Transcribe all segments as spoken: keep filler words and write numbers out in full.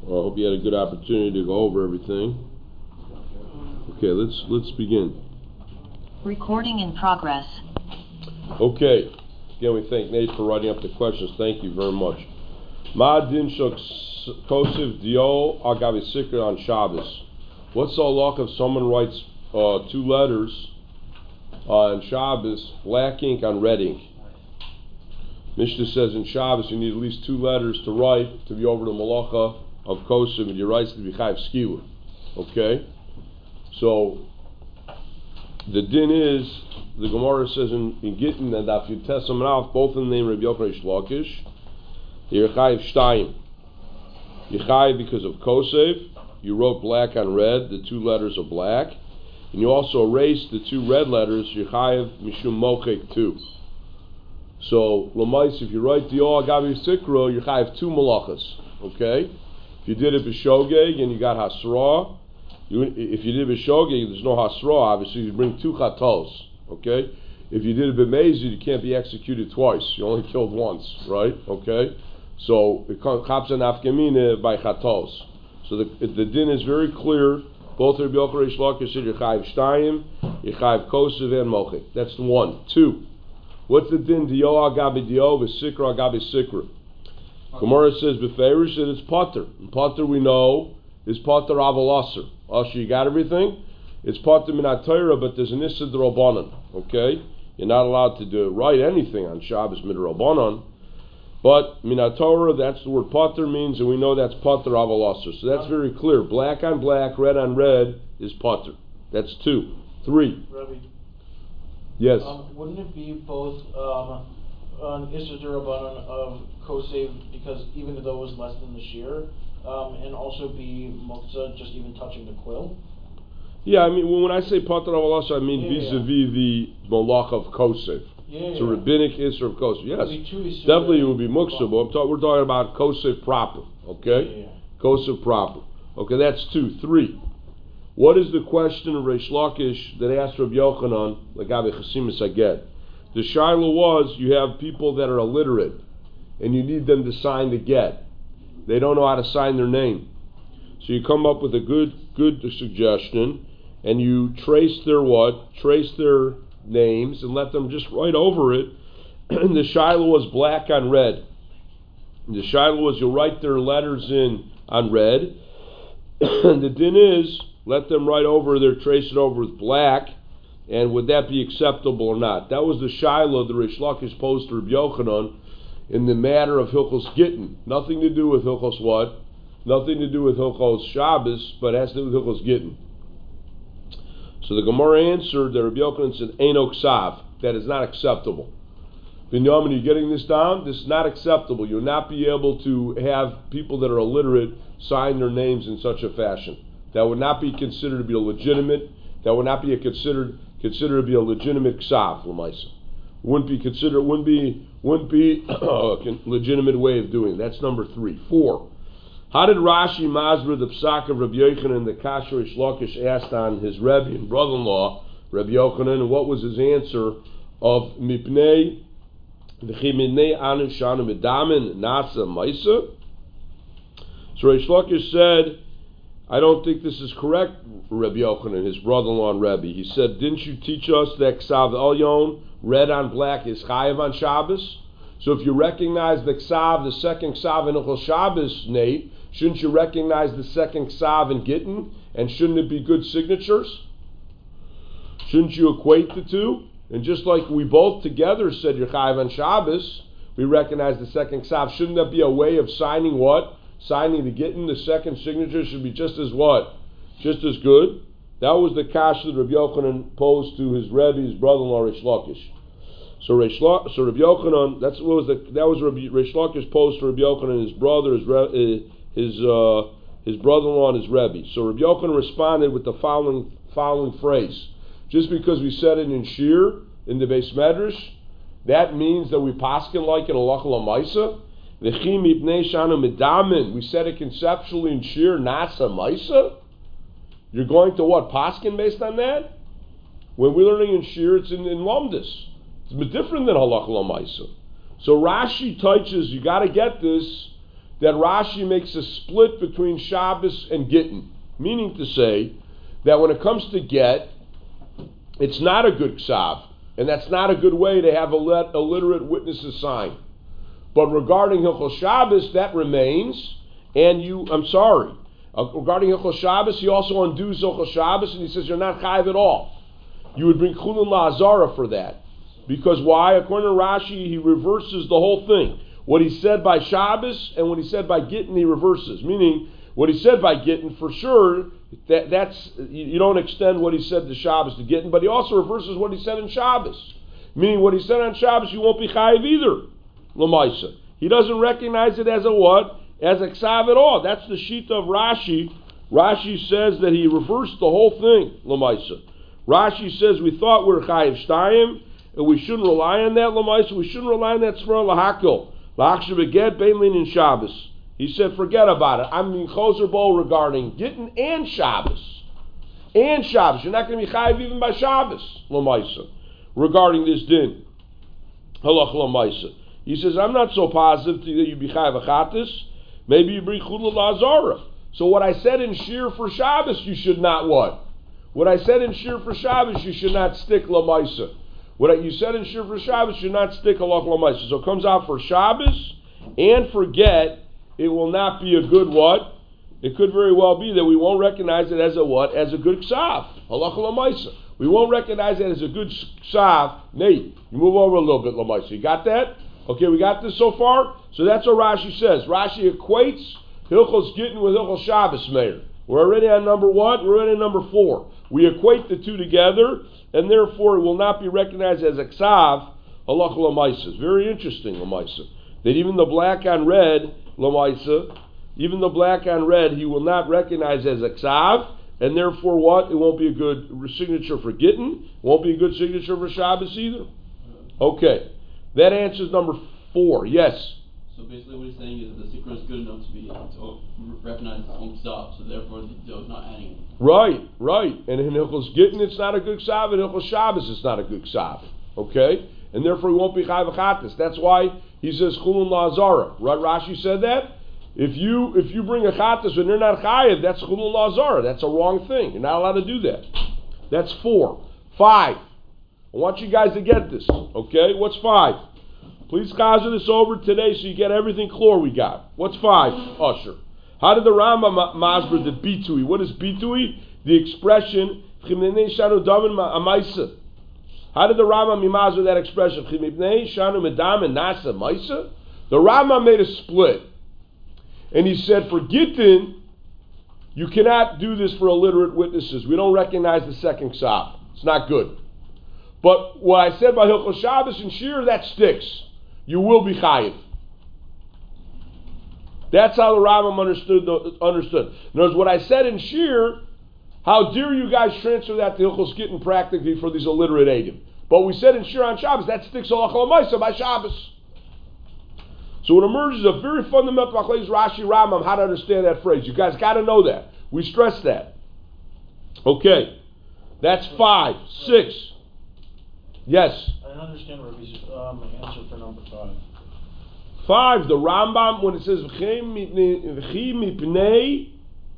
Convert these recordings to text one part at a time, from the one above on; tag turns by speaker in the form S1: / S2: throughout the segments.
S1: Well, I hope you had a good opportunity to go over everything. Okay, let's let's begin.
S2: Recording in progress.
S1: Okay. Again, we thank Nate for writing up the questions. Thank you very much. Ma din shok kosiv dio agavi sikr on Shabbos. What's the halach if someone writes uh, two letters uh, on Shabbos, black ink on red ink? Mishnah says in Shabbos you need at least two letters to write to be over the malacha of kosiv, and you write to be chayiv skila. Okay? So the din is, the Gemara says in, in Gittin and Daf Yutes Amud Aleph, both in the name of Rabbi Yochanan Reish Lakish, you're chayiv shtayim. You're chayiv because of kosev. You wrote black on red, the two letters are black, and you also erased the two red letters. You're chayiv mishum mochek too. So l'mais, if you write the O Agavi Sikra, you're chayiv two malachas. Okay, if you did it b'shogeg and you got hasra, you, if you did it b'shogeg, there's no hasra. Obviously, you bring two chatos. Okay, if you did it b'mezid, you can't be executed twice. You only killed once, right? Okay, so it comes chapsa nafkamina by chatos. So the, the din is very clear. Both Rabbi Yochanan Reish Lakish said Yechayiv Shtayim, Yechayiv Kosev and Mochik. That's one. Two. What's the din? Dio agabi dio, v'sikra agabi sikra. Gemara says b'feirish that it's potter. And potter we know is potter aval aser. Asher, you got everything? It's potter minat Torah, but there's an issa d'Rabbanan. Okay, you're not allowed to do write anything on Shabbos midrabanan. But minat Torah, that's the word potter means, and we know that's potter aval aser. So that's very clear. Black on black, red on red is potter. That's two. Three.
S3: Rabbi,
S1: yes.
S3: Um, wouldn't it be both um, an Issa Durabanan of Kosev, because even though it was less than the shear, um, and also be Muktzah, just even touching the quill?
S1: Yeah, I mean, when I say potter aval aser, I mean
S3: yeah,
S1: vis-a-vis
S3: yeah.
S1: the malach of kosev.
S3: Yeah,
S1: It's
S3: yeah.
S1: a rabbinic Isser of Kosev. Yes,
S3: Issur
S1: definitely it would be Muktzah, but I'm talk, we're talking about Kosev proper. Okay?
S3: Yeah, yeah.
S1: Kosev proper. Okay, that's two. Three. What is the question of Reish Lakish that asked Rabbi Yochanan, Lagabe Chasimus Aged? The Shiloh was, you have people that are illiterate, and you need them to sign the get. They don't know how to sign their name. So you come up with a good, good suggestion, and you trace their what? Trace their names and let them just write over it. And the Shiloh was black on red. And the Shiloh was you'll write their letters in on red. And the din is let them write over there, trace it over with black, and would that be acceptable or not? That was the Shiloh the Reish Lakish posed to Rabbi Yochanan in the matter of Hilchos Gittin. Nothing to do with Hilchos what? Nothing to do with Hilchos Shabbos, but it has to do with Hilchos Gittin. So the Gemara answered that Rabbi Yochanan said, Eino ksav, that is not acceptable. Binyamin, are you getting this down? This is not acceptable. You'll not be able to have people that are illiterate sign their names in such a fashion. That would not be considered to be a legitimate, that would not be a considered considered to be a legitimate ksav, l'maisa. Wouldn't be considered, wouldn't be, wouldn't be a legitimate way of doing it. That's number three. Four. How did Rashi Masber the Psak of Rabbi Yochanan, the Kasher Reish Lakish asked on his Rebbe and brother-in-law, Rabbi Yochanan, and what was his answer of Mipnei V'chimidnei Anu Shanu Medamin Nasa Maisa? So Reish Lakish said, I don't think this is correct, Rabbi Yochanan, his brother-in-law and Rebbe. He said, didn't you teach us that Ksav Elyon, red on black, is Chayav on Shabbos? So if you recognize the Ksav, the second Ksav in Hilchos Shabbos, Nate, shouldn't you recognize the second Ksav in Gittin? And shouldn't it be good signatures? Shouldn't you equate the two? And just like we both together said Yechayiv on Shabbos, we recognize the second Ksav. Shouldn't that be a way of signing what? Signing the Gittin, the second signature should be just as what? Just as good. That was the kasha that Rabbi Yochanan posed to his Rebbe, his brother-in-law, Reish Lakish. So Reish La, so Rabbi Yochanan, that's what was the that was Rabbi Reish Lakish posed to Rabbi Yochanan, his brother, his uh, his uh, his brother-in-law, and his Rebbe. So Rabbi Yochanan responded with the following following phrase: just because we said it in Shir in the Beis Medrash, that means that we paskin like in Halacha L'Maisa. V'chi mipnei shanu medamin. We said it conceptually in Shir Nasa Maisa. You're going to what? Paskin based on that? When we're learning in Shir, it's in, in Lumdis. It's different than Halacha L'Maisa. So Rashi teaches, you got to get this, that Rashi makes a split between Shabbos and Gittin, meaning to say that when it comes to get, it's not a good ksav, and that's not a good way to have a let, illiterate witnesses sign. But regarding Hilchos Shabbos, that remains, and you, I'm sorry, uh, regarding Hilchos Shabbos, he also undoes Hilchos Shabbos, and he says you're not chayiv at all. You would bring Chulin La'azara for that. Because why? According to Rashi, he reverses the whole thing. What he said by Shabbos and what he said by Gittin, he reverses. Meaning, what he said by Gittin, for sure, that that's you don't extend what he said to Shabbos to Gittin, but he also reverses what he said in Shabbos. Meaning, what he said on Shabbos, you won't be chayiv either. L'maisa. He doesn't recognize it as a what? As a ksav at all. That's the sheet of Rashi. Rashi says that he reversed the whole thing. L'maisa. Rashi says we thought we were chayiv shtayim, and we shouldn't rely on that. L'maisa. We shouldn't rely on that svara lahakil. L'achshav beget beinlin in Shabbos. He said, forget about it. I'm in Choser Bo regarding Gittin and Shabbos. And Shabbos. You're not going to be chayiv even by Shabbos. L'maisa. Regarding this din. Halach l'maisa. He says, I'm not so positive that you be chayiv achatis. Maybe you bring chulul la'azara. So what I said in shir for Shabbos, you should not what? What I said in shir for Shabbos, you should not stick l'maisa. What I, you said in shir for Shabbos, you should not stick halach l'maisa. So it comes out for Shabbos and for get. It will not be a good what? It could very well be that we won't recognize it as a what? As a good ksav. Halacha l'maisa. We won't recognize it as a good ksav. Nate, you move over a little bit, l'maisa. You got that? Okay, we got this so far? So that's what Rashi says. Rashi equates Hilchos Gittin with Hilchos Shabbos Meir. We're already on number one, we're already on number four. We equate the two together, and therefore it will not be recognized as a ksav. Halacha l'maisa. It's very interesting, l'maisa. That even the black on red, l'maisa, even the black on red, he will not recognize as a ksav, and therefore what? It won't be a good signature for Gittin, won't be a good signature for Shabbos either. Okay, that answers number four. Yes?
S4: So basically what he's saying is that the sikra is good enough to be to recognize its own ksav, so therefore the dough is not adding it.
S1: Right, right. And in Hilchos Gittin it's not a good ksav, and in Hilchos Shabbos it's not a good ksav. Okay? And therefore he won't be chayiv achatis. That's why he says chulun la'azara. Right? Rashi said that. If you if you bring a chatas and you're not chayiv, that's chulun la'azara. That's a wrong thing. You're not allowed to do that. That's four. Five. I want you guys to get this. Okay? What's five? Please chazer this over today so you get everything clear we got. What's five? Usher. How did the Rambam masber the bitui? What is bitui? The expression chimnei shanu daven amaisa. How did the Rambam mimazer that expression? Shanu medam and nasa maisa. The Rambam made a split, and he said for Gittin, you cannot do this for illiterate witnesses. We don't recognize the second ksav. It's not good. But what I said by Hilchos Shabbos and Shir, that sticks. You will be chayiv. That's how the Rambam understood. The, understood. In other words, what I said in Shir, how dare you guys transfer that to Hilchos Gittin practically for these illiterate Eidim? But we said in Shir on Shabbos, that sticks halacha l'maisa by Shabbos. So it emerges a very fundamental machlokes Rashi Rambam how to understand that phrase. You guys got to know that. We stress that. Okay, that's five, six. Yes.
S3: I don't understand Rabbi's um, answer for number five.
S1: Five. The Rambam when it says v'chi mipnei.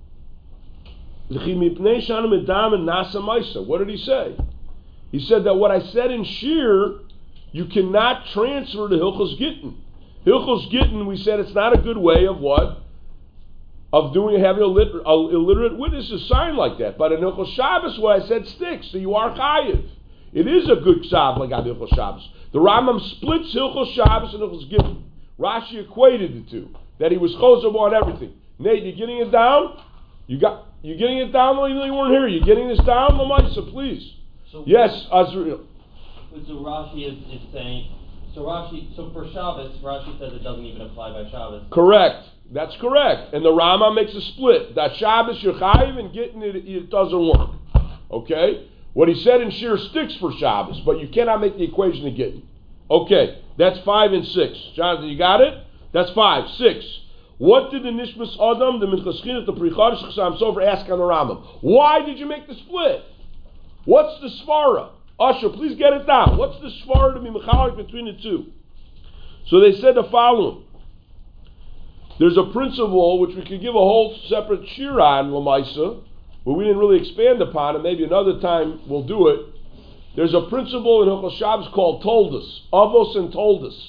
S1: What did he say? He said that what I said in Shir, you cannot transfer to Hilchos Gittin. Hilchos Gittin, we said it's not a good way of what? Of doing having illiterate, illiterate witnesses sign like that. But in Hilchos Shabbos, what I said sticks. So you are chayiv. It is a good ksav like on Hilchos Shabbos. The Rambam splits Hilchos Shabbos and Hilchos Gittin. Rashi equated the two. That he was choser on everything. Nate, you getting it down? You got you getting it down? Even though you weren't here, you getting this down, Lamaisa, please.
S4: So
S1: yes, Azriel.
S5: So Rashi is, is saying. So Rashi. So for Shabbos, Rashi says it doesn't even apply by Shabbos.
S1: Correct. That's correct. And the Rambam makes a split. That Shabbos you're chayiv and getting it, it doesn't work. Okay. What he said in Shir sticks for Shabbos, but you cannot make the equation to get it. Okay, that's five and six. Jonathan, you got it? That's five. Six. What did the Nishmas Adam, the Minchaschinat, the Pricharish Chasam Sofer ask on the Rambam? Why did you make the split? What's the svara? Usher, please get it down. What's the svara to be mechalik between the two? So they said the following. there's a principle which we could give a whole separate shir on, Lamaisa, but we didn't really expand upon it. Maybe another time we'll do it. There's a principle in Hilchos Shabbos called Toldus, Avos and Toldus.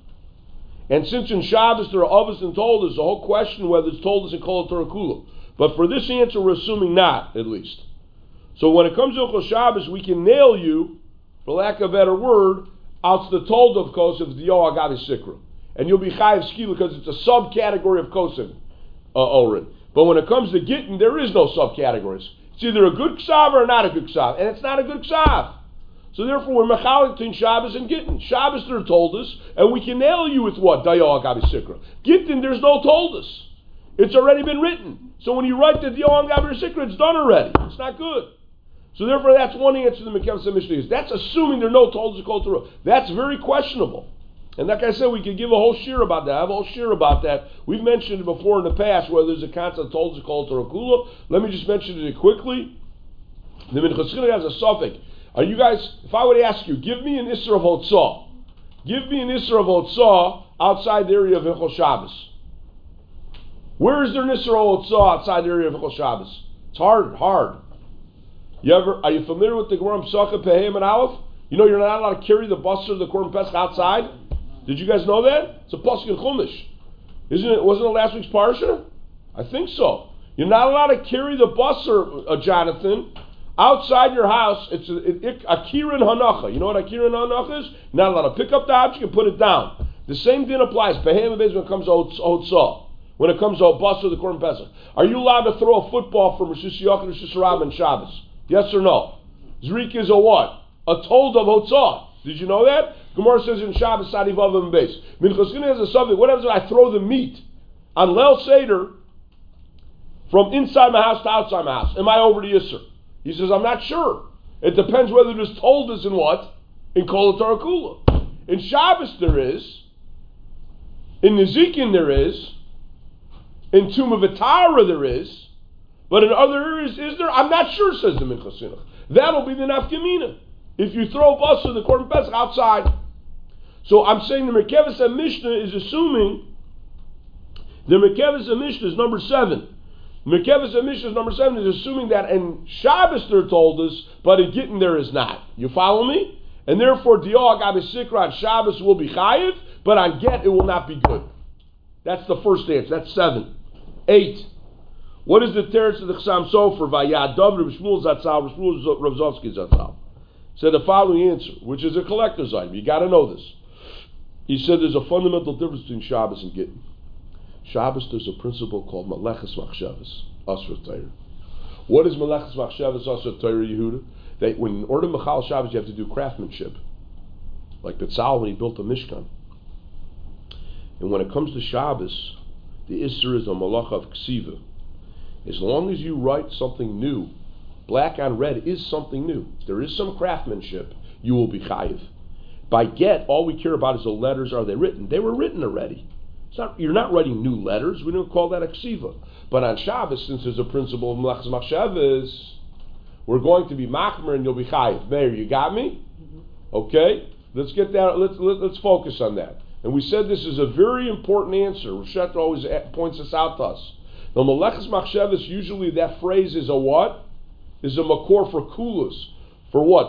S1: And since in Shabbos there are Avos and Toldus, the whole question whether it's Toldus and Kol Torah Kula. But for this answer, we're assuming not, at least. So when it comes to Hilchos Shabbos, we can nail you, for lack of a better word, out to the Told of Kosev, the Yo Agavi Sikra. And you'll be Chayiv Skila because it's a subcategory of Kosev, uh, Oren. But when it comes to Gittin, there is no subcategories. It's either a good Ksav or not a good Ksav. And it's not a good Ksav. So therefore, we're mechalik between Shabbos and Gittin. Shabbos, they're told us, and we can nail you with what? Dayo Agavi Sikra. Gittin, there's no told us. It's already been written. So when you write the Dayo Agavi Sikra, it's done already. It's not good. So therefore, that's one answer to the Mekevus Mishnah is. That's assuming there are no told us called Torah. That's very questionable. And like I said, we could give a whole shir about that. I have a whole shir about that. We've mentioned it before in the past, where there's a concept of told us called Torah Kula. Let me just mention it quickly. The Minchas Chinuch has a suffix. Are you guys, if I would ask you, give me an Isser of Hotzah. Give me an Isser of Hotzah outside the area of Hilchos Shabbos. Where is there an Isser of Hotzah outside the area of Hilchos Shabbos? It's hard, hard. You ever, are you familiar with the Gemara Pesachah Peheim and Aleph? You know you're not allowed to carry the Basar of the Korban Pesach outside? Did you guys know that? It's a Pasuk in Chumash. Isn't it, wasn't it last week's Parsha? I think so. You're not allowed to carry the Basar, uh, Jonathan, outside your house. It's a, it, it, Akirin Hanacha. You know what Akirin Hanacha is? Not allowed to pick up the object and put it down. The same thing applies. Peheim and Bez when it comes to Hotzah. When it comes to Basar of the Korban Pesach. Are you allowed to throw a football from Rosh Hashanah to Rosh Hashanah and Shabbos? Yes or no? Zrik is a what? A told of Hotzah. Did you know that? Gemara says in Shabbos, Sadi Vav and Beis. Minchas Chinuch has a subject. What happens if I throw the meat on Leil Seder from inside my house to outside my house? Am I over the Yisr? He says, I'm not sure. It depends whether there's told us in what? In Kol Torah Kula. In Shabbos there is. In Nezikin there is. In Tumah V'Tara there is. But in other areas, is there? I'm not sure, says the Minchas Chinuch. That'll be the nafkamina. If you throw a bus in the Korban Pesach outside. So I'm saying the Merkevus and Mishnah is assuming, the Merkevus and Mishnah is number seven. Merkevus and Mishnah is number seven is assuming that in Shabbos they're told us, but in Gittin there is not. You follow me? And therefore, Diog Abisikra on Shabbos will be chayiv, but on Get it will not be good. That's the first answer. That's seven. Eight. What is the teretz of the Chassam Sofer? Vayad Dov Reb Shmuel Zatzal, Reb Shmuel Rav Zosky Zatzal. Said the following answer, which is a collector's item. You got to know this. He said there's a fundamental difference between Shabbos and Gittin. Shabbos, there's a principle called Meleches Machshavos, Asra Torah. What is Meleches Machshavos, Asra Torah, Yehuda? That when in order to Mechal Shabbos, you have to do craftsmanship. Like Betzalel when he built the Mishkan. And when it comes to Shabbos, the Isser is a Malach of Ksiva. As long as you write something new, black on red is something new. There is some craftsmanship. You will be chayiv. By Get, all we care about is the letters. Are they written? They were written already. It's not, you're not writing new letters. We don't call that a ksiva. But on Shabbos, since there's a principle of Melechus Machshavos, we're going to be machmer and you'll be chayiv. There, you got me? Mm-hmm. Okay? Let's get that. Let's let, let's focus on that. And we said this is a very important answer. Roshetta always points this out to us. The Melechus Machshavos, usually that phrase is a what? Is a makor for kulas. For what?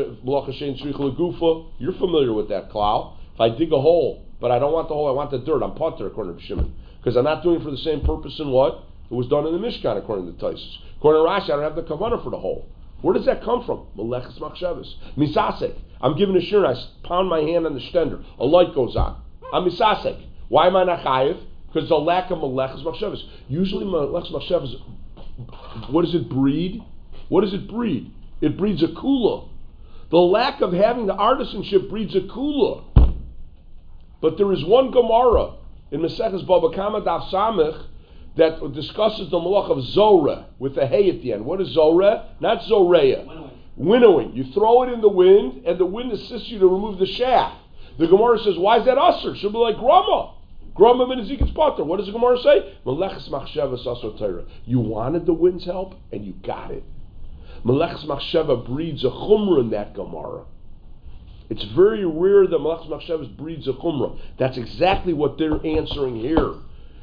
S1: You're familiar with that, Klau. If I dig a hole, but I don't want the hole, I want the dirt, I'm potter, according to Shimon. Because I'm not doing it for the same purpose in what? It was done in the Mishkan, according to Taisus. According to Rashi, I don't have the kavanah for the hole. Where does that come from? Melechus Machshavos. Misasek. I'm giving a shir, I pound my hand on the stender. A light goes on. I'm misasek. Why am I not chayiv? Because the lack of Melechus Machshavos. Usually Melechus Machshavos, what does it breed? What does it breed? It breeds a kula. The lack of having the artisanship breeds a kula. But there is one Gemara in Maseches Baba Kama Daf Samech that discusses the malach of Zorah with the hay at the end. What is Zorah? Not Zoreya. Winnowing. Winnowing. You throw it in the wind, and the wind assists you to remove the shaft. The Gemara says, why is that usher? Should be like Grama. Grama min Ezekiel's potter. What does the Gemara say? Melechus Machshavos Asar Torah. You wanted the wind's help, and you got it. Melechus Machshava breeds a chumrah in that Gemara. It's very rare that Melechus Machshavos breeds a chumrah. That's exactly what they're answering here.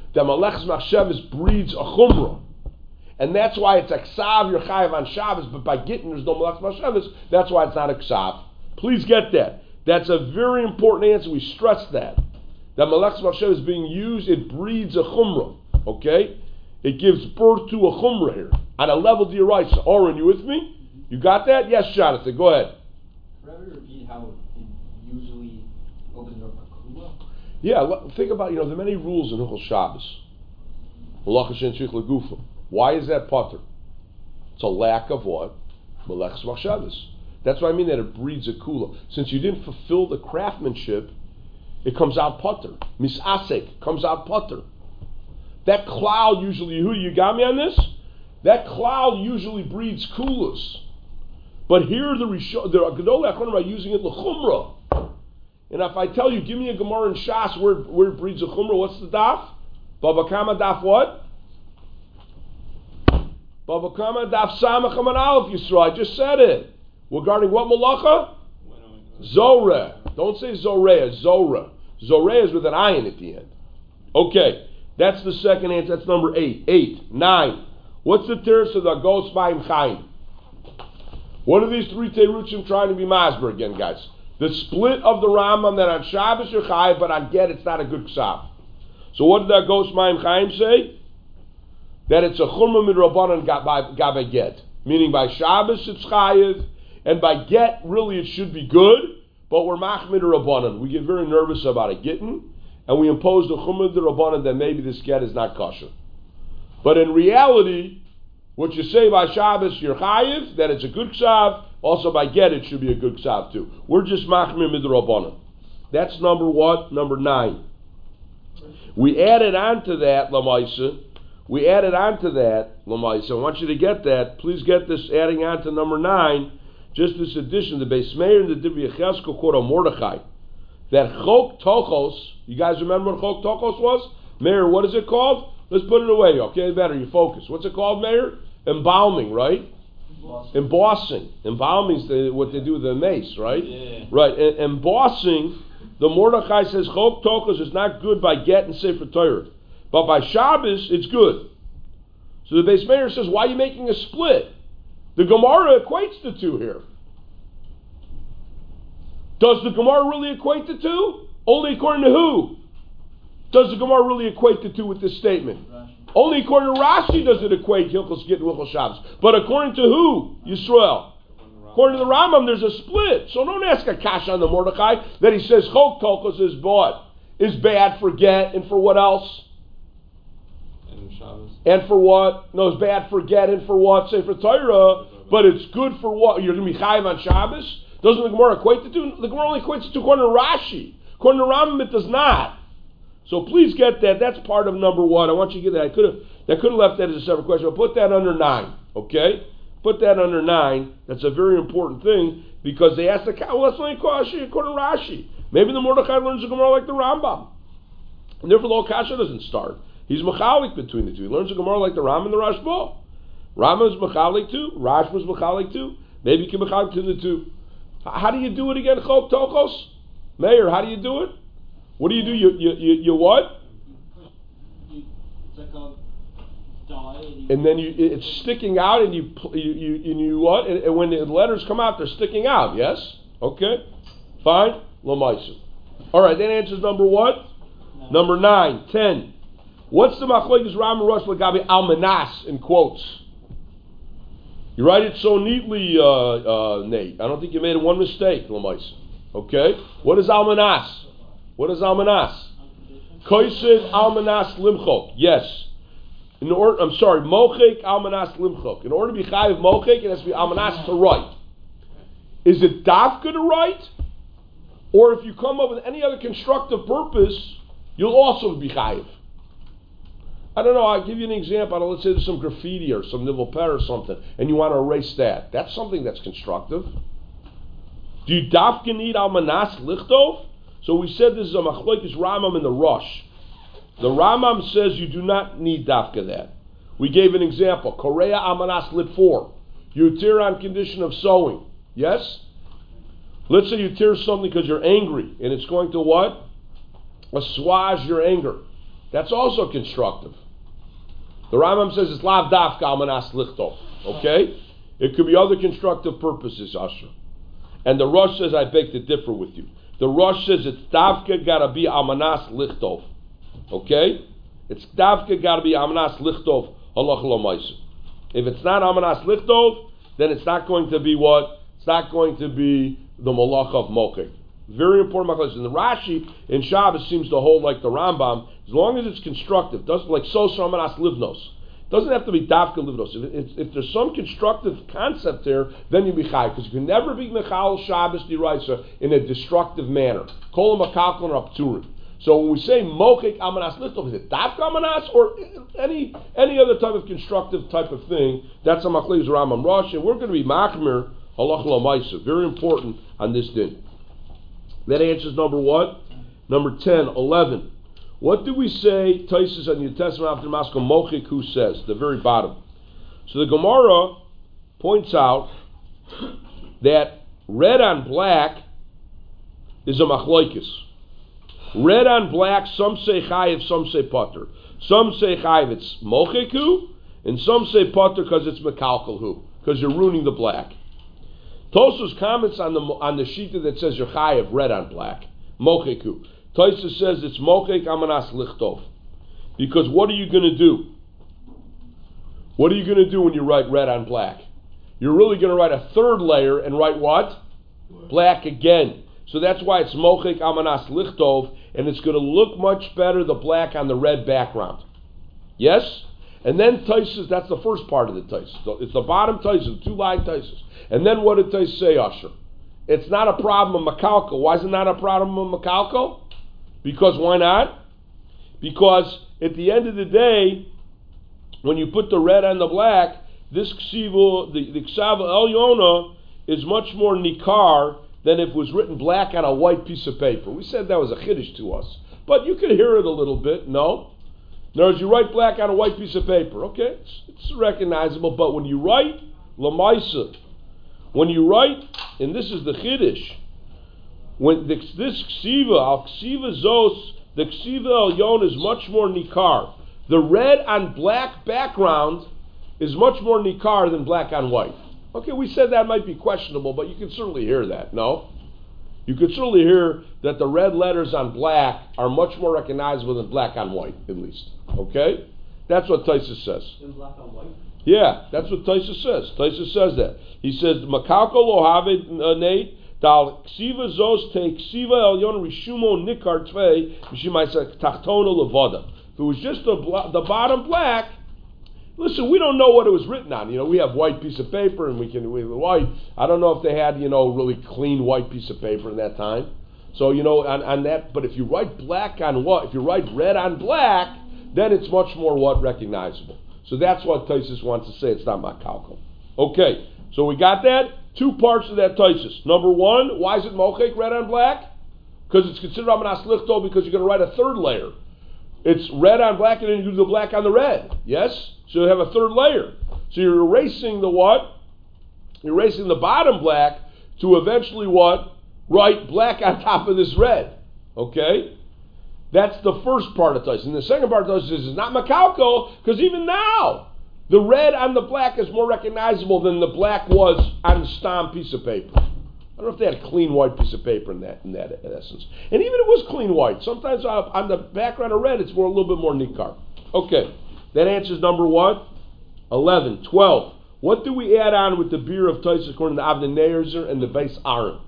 S1: that Malech's Machshavas breeds a Chumrah. And that's why it's a Ksav, you're Chayav on Shabbos, but by Gittin there's no Malech's Machshavas, that's why it's not a Ksav. Please get that. That's a very important answer. We stress that. That Malech's Machshavas is being used, it breeds a Chumrah. Okay? It gives birth to a Chumrah here. On a level to your right. So, Oren, you with me? You got that? Yes, Jonathan, go ahead.
S6: Can I repeat how it usually opens up a kula?
S1: Yeah, l- think about, you know, there are many rules in Hilchos Shabbos. Malacha shen shich legufa. Why is that potter? It's a lack of what? Malech's Machshavas. That's what I mean that it breeds a kula. Since you didn't fulfill the craftsmanship, it comes out potter. Misasek comes out potter. That cloud usually, who you got me on this? That cloud usually breeds kulas. But here the Risho, the Gedolei Achronim are using it l'chumrah. And if I tell you, give me a Gemara in Shas where, where it breeds a chumrah, what's the daf? Baba Kama daf what? Baba Kama daf Samach Amar Aleph Yisrael. I just said it. Regarding what malacha? Zoreh. Don't say Zoreh, Zorah. Zoreh is with an ayin at the end. Okay, that's the second answer. That's number eight. Eight. Nine. What's the teretz of the Gos Mayim Chaim? What are these three terutzim trying to be masber again, guys? The split of the Rambam that on Shabbos you're chayiv, but on Get it's not a good ksav. So what did that Gos Mayim Chaim say? That it's a chumrah midrabanan gabe Get. Meaning by Shabbos it's chayiv, and by Get really it should be good, but we're machmid rabbanan. We get very nervous about it getting, and we impose the chumrah rabbanan that maybe this Get is not kosher. But in reality, what you say by Shabbos, you're chayiv, that it's a good ksav. Also by Get, it should be a good ksav too. We're just machmir midrabanan. That's number what? Number nine. We added on to that, Lamaisa. We added on to that, Lamaisa. I want you to get that. Please get this adding on to number nine. Just this addition, the Beis Meir and the Divrei Yechezkel quote on Mordechai. That Chok Tochos, you guys remember what Chok Tochos was? Meir, what is it called? Let's put it away, okay? Better, you focus. What's it called, Meir? Embalming, right? Embossing. Embossing. Embalming is the, what they do with the mace, right?
S4: Yeah.
S1: Right. E- embossing, the Mordechai says, Chok Tochos is not good by Get and Sefer Torah. But by Shabbos, it's good. So the Beis Meir says, why are you making a split? The Gemara equates the two here. Does the Gemara really equate the two? Only according to who? Does the Gemara really equate the two with this statement?
S4: Rashi.
S1: Only according to Rashi does it equate Hilchos Get and Hilchos Shabbos. But according to who? Yisrael. According to the Rambam, there's a split. So don't ask a kash on the Mordechai that he says Chok Tochos is bought, is bad for Get and for what else?
S6: And Shabbos.
S1: And for what? No, it's bad for Get and for what? Say for Torah. But it's good for what? You're going to be chayiv on Shabbos? Doesn't the Gemara equate the two? The Gemara only equates the two according to Rashi. According to Rambam, it does not. So please get that. That's part of number one. I want you to get that. I could have that could have left that as a separate question, but put that under nine. Okay? Put that under nine. That's a very important thing because they asked the well, that's only according to Rashi. Maybe the Mordechai learns the Gemara like the Rambam. And therefore the whole kasha doesn't start. He's mechalik between the two. He learns the Gemara like the Rambam and the Rashba. Rambam is mechalik too. Rash was mechalik too. Maybe you can mechalik to the two. How do you do it again, Chok Tochos? Mayor, how do you do it? What do you do? You you you, you what?
S4: You, it's like a dye. And, you
S1: And then you it's sticking out, and you you you, and you what? And, and when the letters come out, they're sticking out. Yes. Okay. Fine. Lamaisa. All right. That answers number what?
S4: No.
S1: Number nine. Ten. What's the machlokes Ram and Rosh Lagabi Almanas in quotes? You write it so neatly, uh, uh, Nate. I don't think you made one mistake, Lamaisa. Okay? What is Almanas? What is Almanas? Koisid Almanas Limchok. Yes. In order, I'm sorry, Mochek Almanas Limchok. In order to be Chayiv Mochek, it has to be Almanas to write. Is it Dafka to write? Or if you come up with any other constructive purpose, you'll also be Chayiv. I don't know, I'll give you an example. Let's say there's some graffiti or some nivel per or something, and you want to erase that. That's something that's constructive. Do you dafka need almanas lichtov? So we said this is a machlokes Rambam in the Rosh. The Rambam says you do not need dafka that. We gave an example. Korea almanas lit four. You tear on condition of sewing. Yes? Let's say you tear something because you're angry, and it's going to what? Assuage your anger. That's also constructive. The Rambam says it's lav dafka almanas lichtov. Okay? It could be other constructive purposes, Asher. And the Rosh says, I beg to differ with you. The Rosh says it's davka gotta be almanas lichtov. Okay? It's davka gotta be almanas lichtov halach l'maisa. If it's not almanas lichtov, then it's not going to be what? It's not going to be the malach of mochik. Very important question. The Rashi in Shabbos seems to hold like the Rambam, as long as it's constructive, doesn't like sos almanas livnos. It doesn't have to be davka livnos. If, if, if there's some constructive concept there, then you be chai, because you can never be mechal Shabbos diraisa in a destructive manner. Kol makalkon or apturim. So when we say mochik almanas lichtov, is it davka almanas or any any other type of constructive type of thing? That's a machlekes Rambam Rosh, and we're going to be machmir halach l'maisa. Very important on this din. That answers number what? Number ten, eleven. What do we say, Taisus on New Testament after Maskal Mochik, who says? The very bottom. So the Gemara points out that red on black is a machlokes. Red on black, some say chayiv, some say potter. Some say chayiv, it's mochiku, and some say potter because it's mekalkalhu, because you're ruining the black. Tosfos comments on the on the shita that says you're chayiv, red on black, mochiku. Tosfos says it's mochik amanas lichtov, because what are you going to do? What are you going to do when you write red on black? You're really going to write a third layer and write what? Black again. So that's why it's mochik amanas lichtov, and it's going to look much better, the black on the red background. Yes? And then Taisus, that's the first part of the Taisus. So it's the bottom Taisus, two line Taisus. And then what did Taisus say, Usher? It's not a problem of Makalko. Why is it not a problem of Makalko? Because why not? Because at the end of the day, when you put the red on the black, this ksiva, the, the ksava elyona, is much more nikar than if it was written black on a white piece of paper. We said that was a chiddush to us. But you could hear it a little bit, no? In other words, you write black on a white piece of paper. Okay, it's, it's recognizable, but when you write lamaisa, when you write, and this is the chiddush, when this, this ksiva, al ksiva zos, the ksiva elyon is much more nikar. The red on black background is much more nikar than black on white. Okay, we said that might be questionable, but you can certainly hear that, no? You could certainly hear that the red letters on black are much more recognizable than black on white, at least. Okay? That's what Taisus says.
S6: In black on white?
S1: Yeah, that's what Taisus says. Taisus says that. He says, Makalko lo have nate, dal ksiva zos te ksiva elyon rishumo nikar tvei, mishimaisa tachtona levada. If it was just the, bl- the bottom black, listen, we don't know what it was written on. You know, we have white piece of paper and we can, we white. I don't know if they had, you know, really clean white piece of paper in that time. So, you know, on, on that, but if you write black on what? If you write red on black, then it's much more what? Recognizable. So that's what Taisus wants to say. It's not Makalko. Okay, so we got that. Two parts of that Taisus. Number one, why is it Mochek, red on black? Because it's considered Amanas Lichto because you're going to write a third layer. It's red on black and then you do the black on the red. Yes? So you have a third layer. So you're erasing the what? You're erasing the bottom black to eventually what? Write black on top of this red. Okay? That's the first part of Taisus. And the second part of Taisus is not Makalko, because even now, the red on the black is more recognizable than the black was on the stam piece of paper. I don't know if they had a clean white piece of paper in that in that in essence. And even if it was clean white, sometimes on the background of red, it's more a little bit more nikar. Okay, that answers number what? eleven. twelve. What do we add on with the beer of Taisus according to Avnei Neirzer and the Beis Aaron?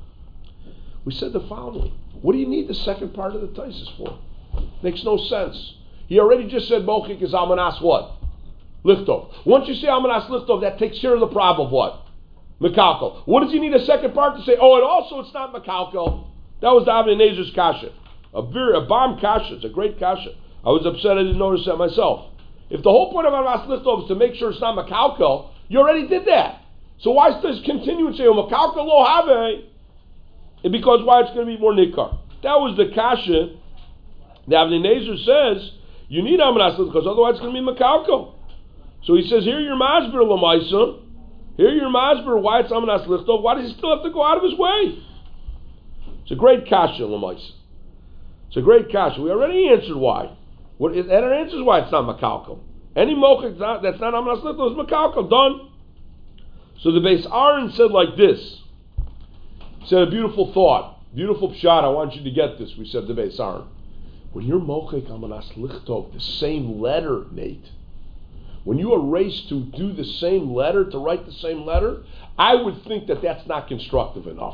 S1: We said the following. What do you need the second part of the Taisus for? Makes no sense. He already just said Mochik is Almanas what? Lichtov. Once you say Almanas Lichtov, that takes care of the problem of what? Mekalko. What does he need a second part to say? Oh, and also it's not Mekalko. That was the Avnei Neizer's kasha. A very, a bomb kasha. It's a great kasha. I was upset I didn't notice that myself. If the whole point of Almanas Lichtov is to make sure it's not Mekalko, you already did that. So why does continue and say, oh, Mekalko lo have? And because why it's going to be more nikar. That was the kasha. The Avnei Neizer says, you need Almanas Lichtov because otherwise it's going to be Mekalko. So he says, here you're masber l'maisa. Here you're masber. Why it's Almanas Lichtov? Why does he still have to go out of his way? It's a great kasha l'maisa. It's a great kasha. We already answered why. What, and it answers why it's not makalkel. Any mochik that's not amnas lichto is makalkel. Done. So the Beis Aaron said like this. Said a beautiful thought, beautiful pshat. I want you to get this. We said the Beis Aaron. When you're mochik amnas lichto, the same letter, Nate. When you are raised to do the same letter, to write the same letter, I would think that that's not constructive enough.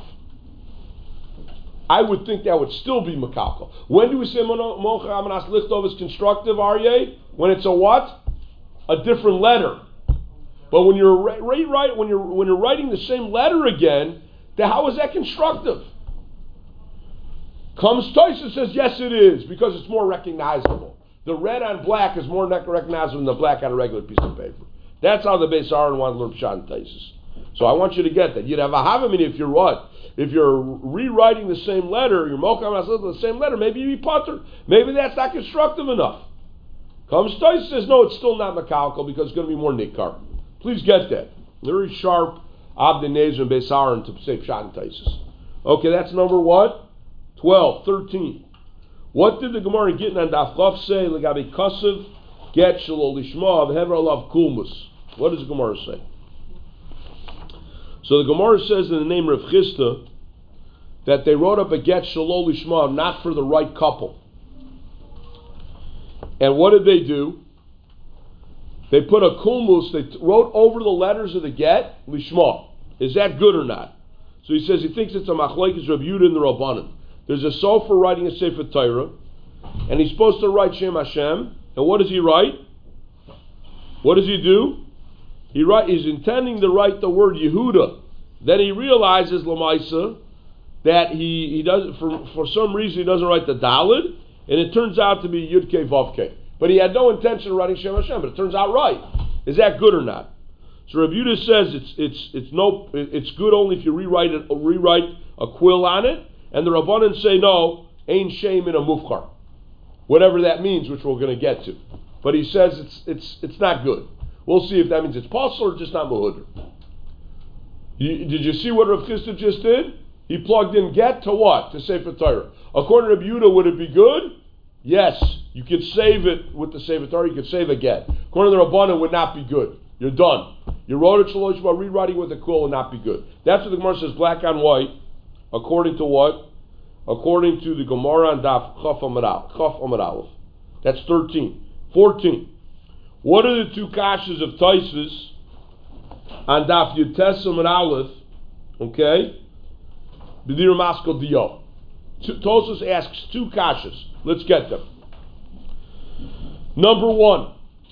S1: I would think that would still be makalkel. When do we say mochik amnas lichto is constructive, Aryeh? When it's a what? A different letter. But when you're rewrite, when you're when you're writing the same letter again, then how is that constructive? Comes Toysa says yes, it is because it's more recognizable. The red on black is more recognizable than the black on a regular piece of paper. That's how the Beis Aaron wanted to learn Pshat and Taisus. So I want you to get that. You'd have a havamini if you're what? If you're rewriting the same letter, you're mocham the same letter. Maybe you be putter. Maybe that's not constructive enough. Comes Toysa says no, it's still not makalkel because it's going to be more nikar. Please get that. Very sharp Abdei Nezer and Beis Aaron to say Pshat and Taisus. Okay, that's number what? twelve, thirteen. What did the Gemara get on Daf Chav say? Legabi Kasev get shelo lishma of hever alav kulmus. What does the Gemara say? So the Gemara says in the name of Chisda that they wrote up a get shelo lishma not for the right couple. And what did they do? They put a kulmus, they t- wrote over the letters of the get, lishma. Is that good or not? So he says he thinks it's a machlekes Rav Yehuda and the Rabbanan. There's a sofer writing a Sefer Torah, and he's supposed to write Shem Hashem, and what does he write? What does he do? He write, he's intending to write the word Yehuda. Then he realizes, Lamaisa, that he, he does for, for some reason he doesn't write the Dalid, and it turns out to be Yud Kei Vav Kei. But he had no intention of writing Shem Hashem, but it turns out right. Is that good or not? So Rav Yehuda says it's it's it's no it's good only if you rewrite it rewrite a quill on it, and the Rabbanan say no, ain't shame in a mufchar, whatever that means, which we're going to get to. But he says it's it's it's not good. We'll see if that means it's possible or just not muhudr. Did you see what Rav Chisda just did? He plugged in get to what? To Sefer Torah. According to Rav Yehuda, would it be good? Yes, you could save it with the Sefer Torah. You could save a get. According to the Rabbanan, it would not be good. You're done. You wrote it shalosh, but rewriting with a quill would not be good. That's what the Gemara says, black on white. According to what? According to the Gemara on Daf Chaf Amar Aleph. That's thirteen. fourteen. What are the two kashas of Taisus on Daf Yutes Amar Aleph? Okay? B'dir Maskal Dio. Tosus asks two kashas. Let's get them. Number one.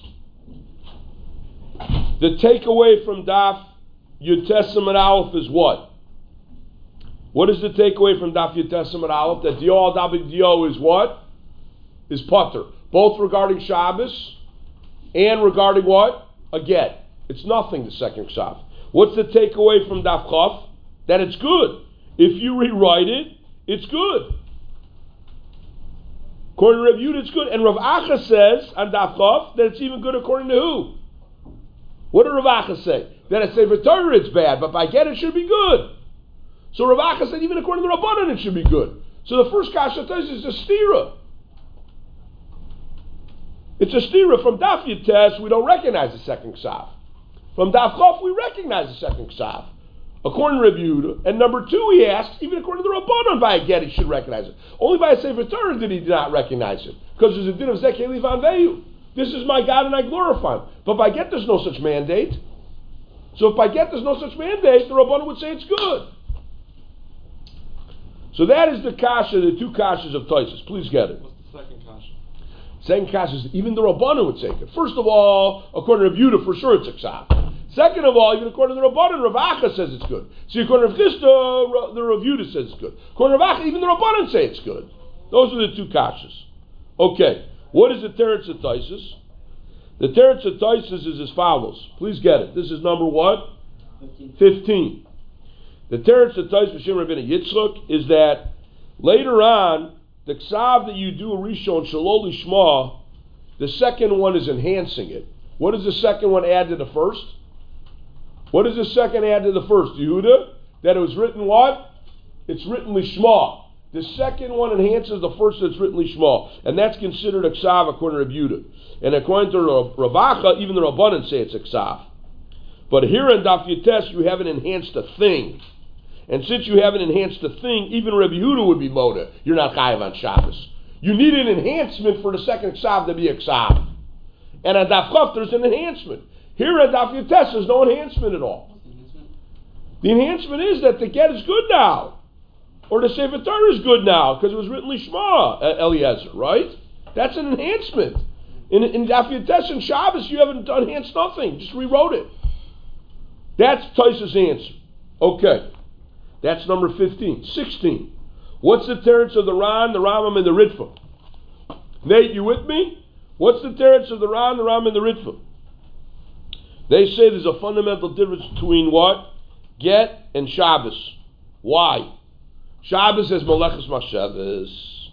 S1: The takeaway from Daf Yutes Amar Aleph is what? What is the takeaway from Daf Yutes Amar Aleph? That Dio al David Dio is what? Is Potter. Both regarding Shabbos and regarding what? A get. It's nothing, the second Ksav. What's the takeaway from Daf Chaf? That it's good. If you rewrite it, it's good. According to Rav Yehuda, it's good. And Rav Acha says on Daf Chaf that it's even good according to who? What did Rav Acha say? That a Sefer Torah it's bad, but by get it should be good. So Rav Acha said even according to the Rabbanan it should be good. So the first kasha is a stira. It's a stira. From Daf Yutes we don't recognize the second ksav. From Daf Chaf we recognize the second ksav. According to Rav Yehuda. And number two he asks, even according to the Rabbanan by a get he should recognize it. Only by a Sefer Torah did he not recognize it. Because there's a din of Zekei Livan Veyu. This is my God and I glorify him. But by get there's no such mandate. So if by get there's no such mandate, the Rabbanan would say it's good. So that is the kasha, the two kashas of Taisus. Please get it.
S7: What's the second kasha?
S1: Second kasha is even the Rabbanan would take it. First of all, according to Rav Yehuda, for sure it's a ksav. Second of all, even according to the Rabbanan, Rav Acha says it's good. See, according to Rav Chisda, the Rav Yehuda says it's good. According to Rav Acha, even the Rabbanan say it's good. Those are the two kashas. Okay, what is the teretz of Taisus? The teretz of Taisus is as follows. Please get it. This is number what?
S6: Fifteen.
S1: Fifteen. The teretz of Taisus B'Shem Rabbeinu Yitzchak is that later on, the ksav that you do a rishon shelo lishma, the second one is enhancing it. What does the second one add to the first? What does the second add to the first? Yehuda? That it was written what? It's written lishma. The second one enhances the first that's written lishma, and that's considered a ksav according to Rabbi Yehuda. And according to Ravacha, even the Rabbanan say it's a ksav. But here in Daf Yotes, you haven't enhanced a thing. And since you haven't enhanced a thing, even Rabbi Yehuda would be moda. You're not chayav on Shabbos. You need an enhancement for the second ksav to be a ksav. And at Daf Chav, there's an enhancement. Here at Daf Yotes, there's no enhancement at all.
S4: What's the enhancement?
S1: The enhancement is that the get is good now. Or the Sefer Torah is good now, because it was written Lishma, Eliezer, right? That's an enhancement. In, in Daf Yotes and Shabbos, you haven't enhanced nothing. Just rewrote it. That's Tosfos' answer. Okay. That's number fifteen. sixteen. What's the teretz of the Ran, the Rambam, and the Ritva? Nate, you with me? What's the teretz of the Ran, the Rambam, and the Ritva? They say there's a fundamental difference between what? Get and Shabbos. Why? Shabbos says Meleches Machshavos.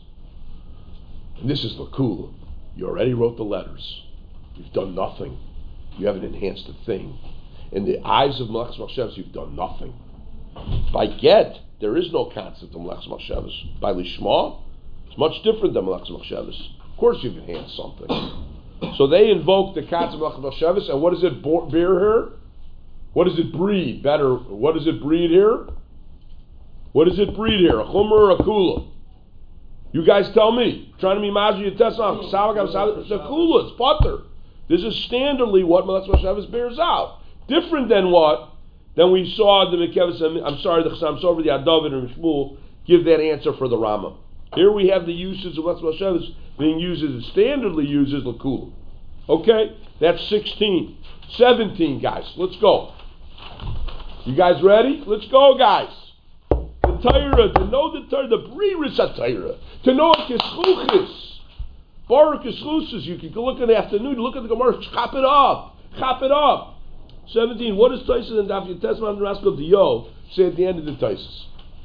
S1: And this is Lakula. You already wrote the letters. You've done nothing. You haven't enhanced a thing. In the eyes of Meleches Machshavos, you've done nothing. By get, there is no concept of Meleches Machshavos. By Lishma, it's much different than Meleches Machshavos. Of course you've enhanced something. So they invoke the concept of Meleches Machshavos, and what does it bear here? What does it breed? Better, what does it breed here? What does it breed here? A chumrah or a kula? You guys tell me. Trying to be maji yotes on. It's a kula. It's potter. This is standardly what Meleches Machshavos bears out. Different than what? Than we saw the Mekevis. I'm sorry, the Chassam Sofer, the Adavid, and Shmuel give that answer for the Rama. Here we have the usage of Meleches Machshavos being used as it standardly uses lakula. Okay, that's sixteen. seventeen, guys. Let's go. You guys ready? Let's go, guys. Torah, to know the Torah, the Briris HaTorah, to know a Kisluchis, Baruch Kisluchis, you can go look in the afternoon, look at the Gemara, chop it up, chop it up. seventeen, what does Tosfos and Daf Yotes and Raskol Diyo say at the end of the Tosfos?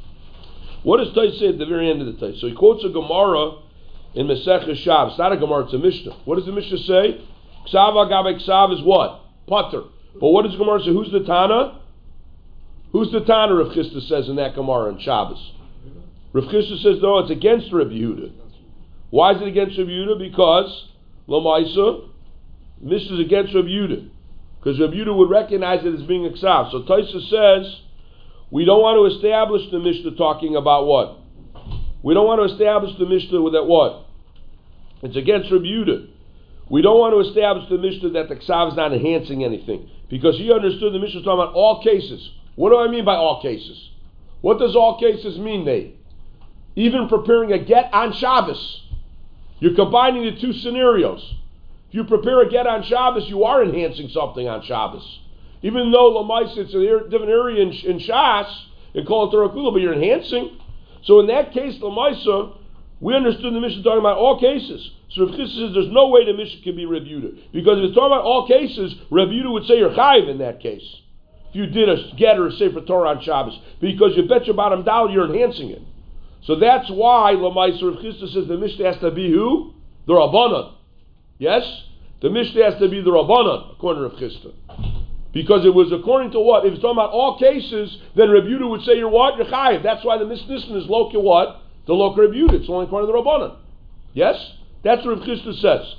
S1: What does Tosfos say at the very end of the Tosfos? So he quotes a Gemara in Masechah Shabbos. It's not a Gemara, it's a Mishnah. What does the Mishnah say? Ksav agabe ksav is what? Potter. But what does the Gemara say? Who's the Tana? Who's the Tana, Rav Chisda says in that Gemara in Shabbos? Rav Chisda says, no, it's against Rabbi Yehuda. Why is it against Rabbi Yehuda? Because, Lamaisa, Mishnah is against Rabbi Yehuda. Because Rabbi Yehuda would recognize it as being a ksav. So Tosfos says, we don't want to establish the Mishnah talking about what? We don't want to establish the Mishnah with that what? It's against Rabbi Yehuda. We don't want to establish the Mishnah that the ksav is not enhancing anything. Because he understood the Mishnah talking about all cases. What do I mean by all cases? What does all cases mean, Nate? Even preparing a get on Shabbos. You're combining the two scenarios. If you prepare a get on Shabbos, you are enhancing something on Shabbos. Even though Lamaisa, it's a different area in, in Shas, and call it Torah Kula, but you're enhancing. So in that case, Lamaisa, we understood the Mishnah talking about all cases. So Rav Chisda says there's no way the Mishnah can be Rav Yehuda. Because if it's talking about all cases, Rav Yehuda would say you're chayiv in that case. If you did a get or a Sefer Torah on Shabbos. Because you bet your bottom dollar you're enhancing it. So that's why Lamaisa Rav Chisda says the Mishnah has to be who? The Rabbanan. Yes? The Mishnah has to be the Rabbanan, according to Rav Chisda. Because it was according to what? If it's talking about all cases, then Rav Yehuda would say you're what? You're chayiv. That's why the Mishnah is local what? The local Rav Yehuda. It's only according to the Rabbanan. Yes? That's what Rav Chisda says.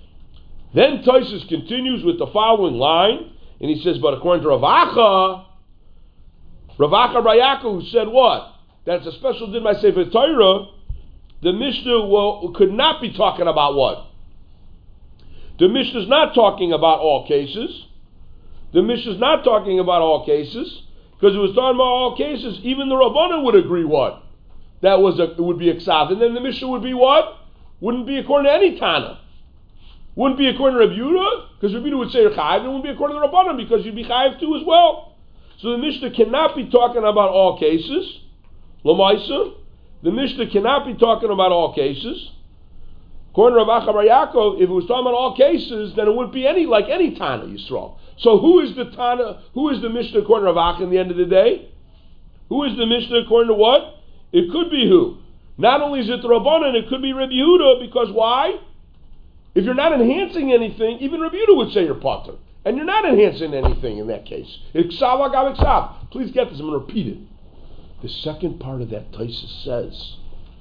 S1: Then Tosfos continues with the following line, and he says, but according to Ravacha, Ravacha Rayaka, who said what? That's a special din by Sefer Torah, the Mishnah will, could not be talking about what? The Mishnah is not talking about all cases. The Mishnah is not talking about all cases, because it was talking about all cases, even the Rabbanan would agree what? That was a, it would be a ksav. And then the Mishnah would be what? Wouldn't be according to any Tana. Wouldn't be according to Rabbi Yehuda, because Rabbi Yehuda would say you're chayiv, and it wouldn't be according to the Rabbanan, because you'd be chayiv too as well. So the Mishnah cannot be talking about all cases. Lamaisa, the Mishnah cannot be talking about all cases. According to Rav Acha Bar Yaakov, if it was talking about all cases, then it wouldn't be any like any Tana Yisrael. So who is the Tana? Who is the Mishnah according to Rav Acha in the end of the day? Who is the Mishnah according to what? It could be who? Not only is it the Rabbanan, it could be Rabbi Yehuda, because why? If you're not enhancing anything, even Rabbi Yehuda would say you're potter. And you're not enhancing anything in that case. Iksav agav iksav. Please get this, I'm going to repeat it. The second part of that Tosfos says,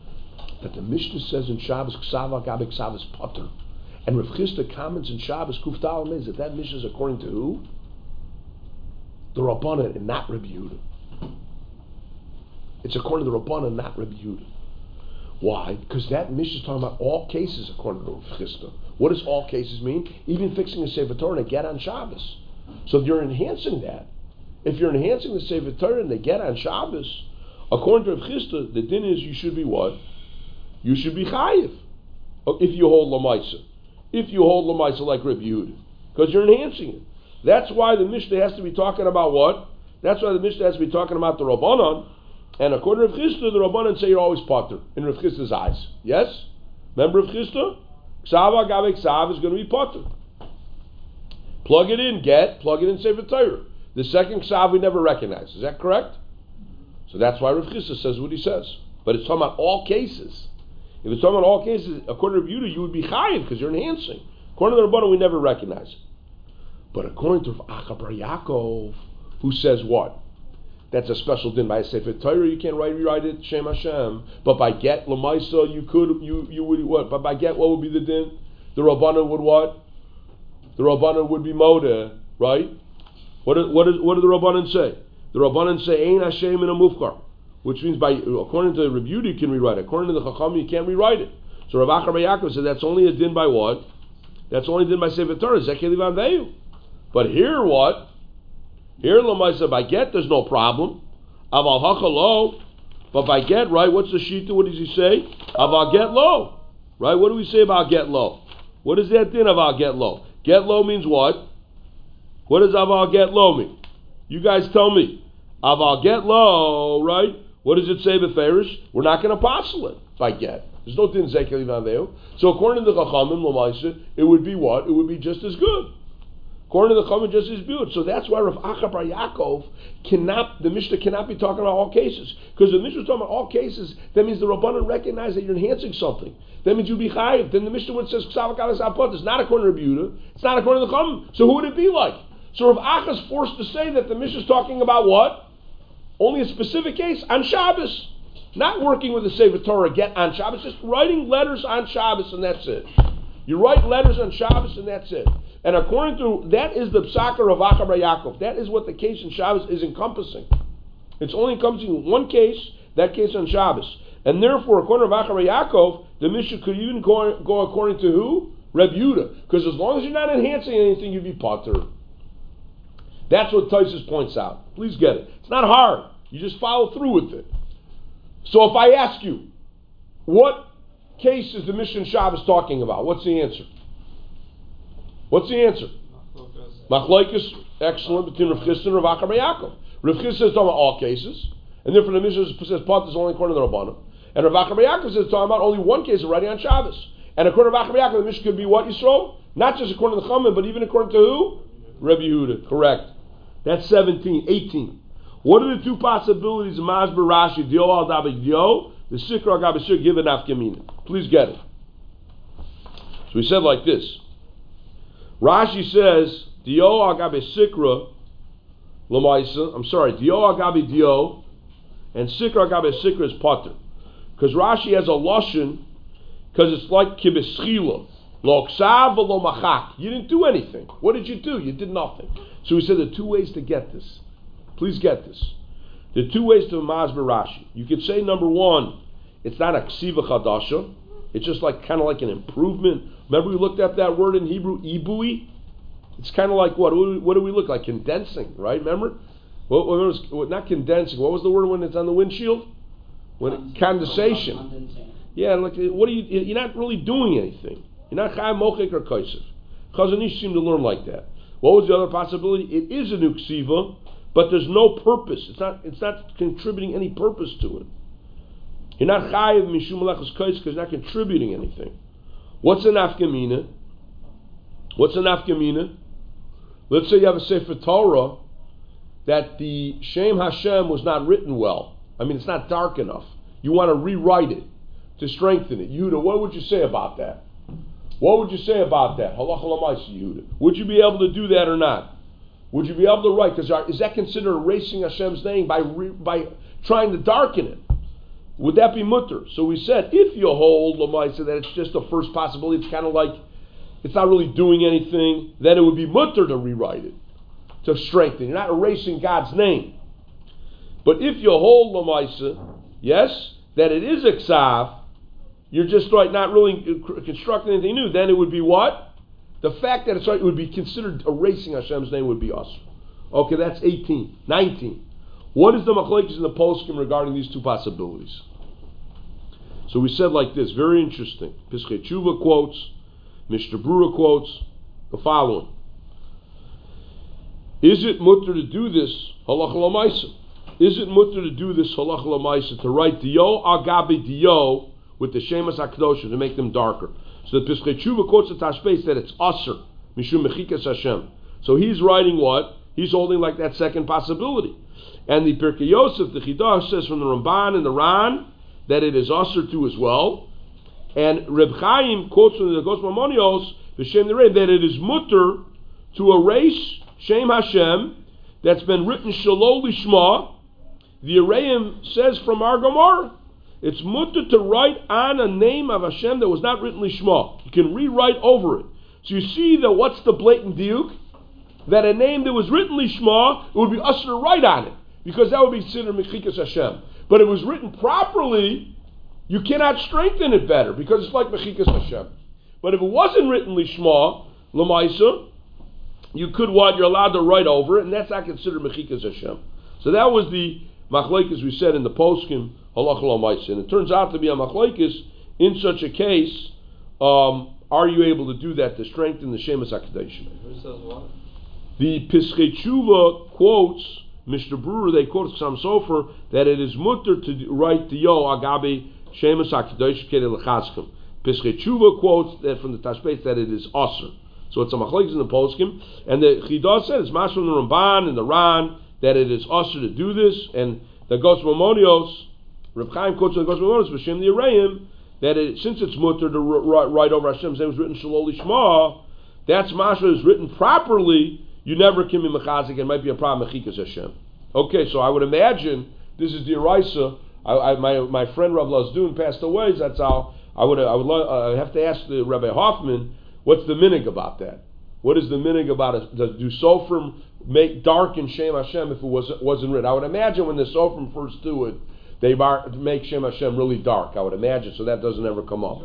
S1: that the Mishnah says in Shabbos, Ksava Gabe Ksav is Potter. And Rav Chisda comments in Shabbos, Kuf Daled is that that Mishnah is according to who? The Rabbanan and not Rabbi Yehuda. It's according to the Rabbanan, not Rabbi Yehuda. Why? Because that Mishnah is talking about all cases according to Rav Chisda. What does all cases mean? Even fixing a Sefer Torah and a get on Shabbos. So if you're enhancing that, if you're enhancing the Sefer Torah and the get on Shabbos, according to Rav Chisda, the din is you should be what? You should be chayiv. If you hold Lamaisa. If you hold Lamaisa like Rabbi Yehuda. Because you're enhancing it. That's why the Mishnah has to be talking about what? That's why the Mishnah has to be talking about the Rabbanan. And according to Rav Chisda, the Rabbanan say you're always potter in Rav Chisda's eyes. Yes? Remember Rav Chisda? Ksava Gabe Ksav is going to be potter. Plug it in, get, plug it in Sefer Torah. The second Ksav we never recognize. Is that correct? So that's why Rav Chisda says what he says. But it's talking about all cases. If it's talking about all cases, according to Rav Yehuda, you would be chayiv because you're enhancing. According to the Rabbanan, we never recognize it. But according to Rav Acha bar Yaakov, who says what? That's a special din. By a Sefer Torah, you can't write, rewrite it, Shem Hashem. But by get, Lamaisa, you could, you, you would, what? But by get, what would be the din? The Rabbanan would what? The Rabbanan would be Modeh, right? What, is, what, is, what do the Rabbanan say? The Rabbanan say, Ein Hashem in a mufkar. Which means, by according to Rav Yehuda, you can rewrite it. According to the Chacham, you can't rewrite it. So Rav Acha bar Yaakov said that's only a din by what? That's only a din by Sefer Torah. Zekel Ivan Veyu. But here what? Here Lamaisa by get there's no problem. Aval Hacha lo. But by get, right? What's the shita? What does he say? Aval get lo. Right? What do we say about get lo? What is that din aval get lo? Get lo means what? What does aval get lo mean? You guys tell me. Aval get lo, right? What does it say beferish? We're not going to apostle it by get. There's no din zekel ivan ve'u. So according to the Chachamim, Lamaisa, it would be what? It would be just as good. According to the Chachamim, just as good. So that's why Rav Acha bar Yaakov cannot, the Mishnah cannot be talking about all cases. Because the Mishnah is talking about all cases, that means the Rabbanan recognize that you're enhancing something. That means you'd be chayiv. Then the Mishnah when it says Ksav Gabe Ksav it's not according to Rabbi Yehuda. It's not according to the Chachamim. So who would it be like? So Rav Acha is forced to say that the Mishnah is talking about what? Only a specific case on Shabbos. Not working with the Sefer Torah get on Shabbos, just writing letters on Shabbos and that's it. You write letters on Shabbos and that's it. And according to, that is the psaka of Acha bar Yaakov. That is what the case in Shabbos is encompassing. It's only encompassing one case, that case on Shabbos. And therefore, according to Acha bar Yaakov, the Mishnah could even go, go according to who? Reb Yehuda. Because as long as you're not enhancing anything, you'd be potter. That's what Tosfos points out. Please get it. It's not hard. You just follow through with it. So if I ask you, what case is the Mishnah Shabbos talking about? What's the answer? What's the answer? Machlokes, excellent, between Rav Chisda and Rav Acha bar Yaakov. Rav Chisda is talking about all cases, and therefore the Mishnah says pot is only according to the Rabbanan. And Rav Acha bar Yaakov says talking about only one case of writing on Shabbos. And according to Rav Acha bar Yaakov, the Mishnah could be what, Yisrael? Not just according to the Chachamim, but even according to who? Rabbi Yehuda. Correct. That's seventeen. eighteen. What are the two possibilities of Masber Rashi, Dio al Dabik Dio, the Sikra al Gabisir, given Afkamina? Please get it. So we said like this. Rashi says, Dio al Gabisikra, Lamaisa, I'm sorry, Dio al Gabi Dio, and Sikra al Gabisikra is Potter. Because Rashi has a Lashon, because it's like Kibischila. Lo Ksav lo Machak. You didn't do anything. What did you do? You did nothing. So he said there are two ways to get this. Please get this. There are two ways to Masber Rashi. You could say, number one, it's not a Ksiva Chadasha. It's just like kind of like an improvement. Remember we looked at that word in Hebrew, Ibui? It's kind of like what? What do we look like? Condensing, right? Remember? What, what was, what, not condensing. What was the word when it's on the windshield? When it, condensation.
S6: Condensing.
S1: Yeah, like what are you? You're not really doing anything. You're not Chayim Mochek or Kaisef. Chazon Ish seem to learn like that. What was the other possibility? It is a new Ksiva, but there's no purpose. It's not. It's not contributing any purpose to it. You're not chayiv mishum malachas kais because you're not contributing anything. What's an afkamina? What's an afkamina? Let's say you have a Sefer Torah that the Shem Hashem was not written well. I mean, it's not dark enough. You want to rewrite it to strengthen it. Yehuda, what would you say about that? What would you say about that? Halacha l'maisa, Yehuda. Would you be able to do that or not? Would you be able to write? Because is that considered erasing Hashem's name by re, by trying to darken it? would that be mutter? So we said, if you hold Lamaisa that it's just the first possibility, it's kind of like, it's not really doing anything, then it would be mutter to rewrite it, to strengthen. You're not erasing God's name. But if you hold Lamaisa, yes, that it is a ksav, you're just like not really constructing anything new, then it would be what? The fact that it's right, it would be considered erasing Hashem's name would be us. Okay, that's eighteen. nineteen. What is the machlokes in the poskim regarding these two possibilities? So we said like this, very interesting. Pischei Tshuva quotes, Mishnah Brura quotes, the following. Is it mutter to do this, halacha l'maisa? Is it mutter to do this, halacha l'maisa, to write diyo agabe diyo with the shemas hakdoshim, to make them darker? So the Pischei Tshuva quotes the Tashbei that it's aser, mishum mechikas Hashem. So he's writing what? He's holding like that second possibility. And the Pirkei Yosef, the Chidah, says from the Ramban and the Ran that it is aser too as well. And Reb Chaim quotes from the Gos Mamonios, B'Shem Nerei, that it is mutter to erase Shem Hashem that's been written Shalol Lishma. The Areim says from our Gemara, it's mutter to write on a name of Hashem that was not written Lishma. You can rewrite over it. So you see that what's the blatant diuk? That a name that was written Lishma, it would be usher to write on it, because that would be considered Mechikas Hashem. But it was written properly, you cannot strengthen it better, because it's like Mechikas Hashem. But if it wasn't written Lishma, Lamaisa, you could what? You're allowed to write over it, and that's not considered Mechikas Hashem. So that was the machlekes we said in the poskim, halacha Lamaisa. And it turns out to be a machlekes, in such a case, um, are you able to do that to strengthen the Shemas HaKadoshim?
S5: Who says what?
S1: The Pischei Tshuva quotes, Mishnah Brura, they quote Chassam Sofer, that it is mutter to write the yo agabe shemus hakadosh kedei lechaskim. Pischei Tshuva quotes that from the Tashbeit that it is aser. So it's a machlokes in the poskim, and the Chidah said it's mash from the Ramban and the Ran that it is aser to do this, and the Gos Mamonios, Reb Chaim quotes the Gos Mamonios B'Shem the Areim that it, since it's mutter to write over Hashem's name was written Shalol Lishma, that's mashma is written properly. You never can be mechazik. It might be a problem mechikas Hashem. Okay, so I would imagine this is the Eraisa. I, I, my my friend Rav Lazdun passed away. That's how I would I would uh, have to ask the Rabbi Hoffman what's the minig about that. What is the minig about it? Does do Sofrim make dark in Shem Hashem if it was wasn't written? I would imagine when the Sofrim first do it, they make Shem Hashem really dark. I would imagine, so that doesn't ever come up.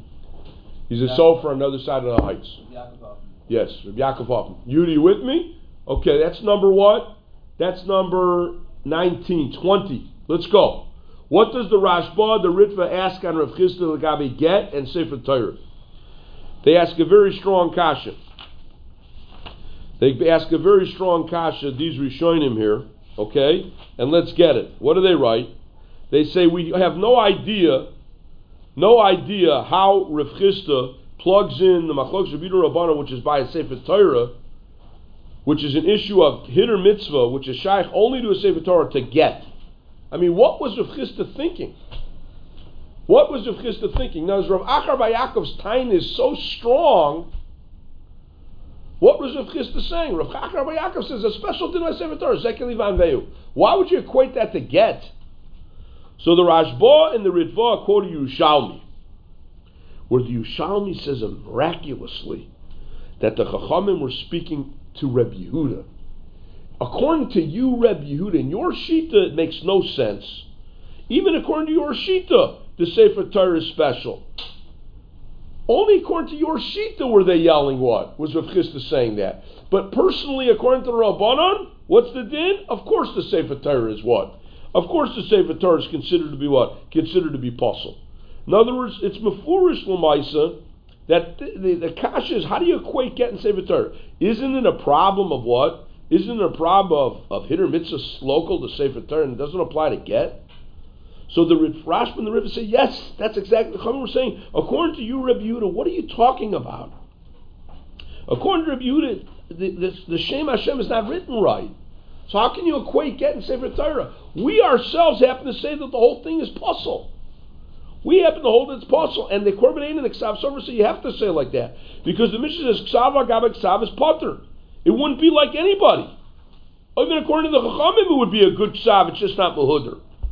S1: He's a Sofer on the other side of the heights. Yes, Rabbi Yaakov Hoffman. Yudi, you with me? Okay, that's number what? That's number nineteen, twenty. Let's go. What does the Rashba, the Ritva, ask on Rav Chisda Lagabi get and Sefer Torah? They ask a very strong kasha. They ask a very strong kasha, these Rishonim here, okay? And let's get it. What do they write? They say, we have no idea, no idea how Rav Chisda plugs in the Machlokes Rabbi Rabbanan, which is by a Sefer Torah, which is an issue of Hitter Mitzvah, which is shaykh only to a Sefer Torah to get. I mean, what was Rav Chisda thinking? What was Rav Chisda thinking? Now, as Rav Achar Bar Yaakov's time is so strong, what was Rav Chisda saying? Rav Achar Bar Yaakov says a special din by Sefer Torah, Zekel Ivan Veu. Why would you equate that to get? So the Rashba and the Ritva quote Yerushalmi, where the Yerushalmi says miraculously that the Chachamim were speaking to Reb Yehuda. According to you, Reb Yehuda, in your Shita, it makes no sense. Even according to your Shita, the Sefer Torah is special. Only according to your Shita were they yelling what? Was Rav Chisda saying that? But personally, according to the Rabbanan, what's the din? Of course the Sefer Torah is what? Of course the Sefer Torah is considered to be what? Considered to be puzzle. In other words, it's mefurish l'maisa that the, the, the kasha is, how do you equate getting Sefer Torah? Isn't it a problem of what? Isn't it a problem of, of hitter mitzvah local to Sefer Torah and it doesn't apply to get? So the Rashba and the Ritva say, yes, that's exactly what we're saying. According to you, Reb Yehuda, what are you talking about? According to Reb Yehuda, the, the, the Shem Hashem is not written right. So how can you equate getting Sefer Torah? We ourselves happen to say that the whole thing is puzzle. We happen to hold it's puzzle, and the Korban Ein and the Ksav Sofer say you have to say it like that. Because the Mishnah says, Ksav Agabe Ksav is Potter. It wouldn't be like anybody. Even according to the Chachamim, it would be a good Ksav, it's just not Mahudr.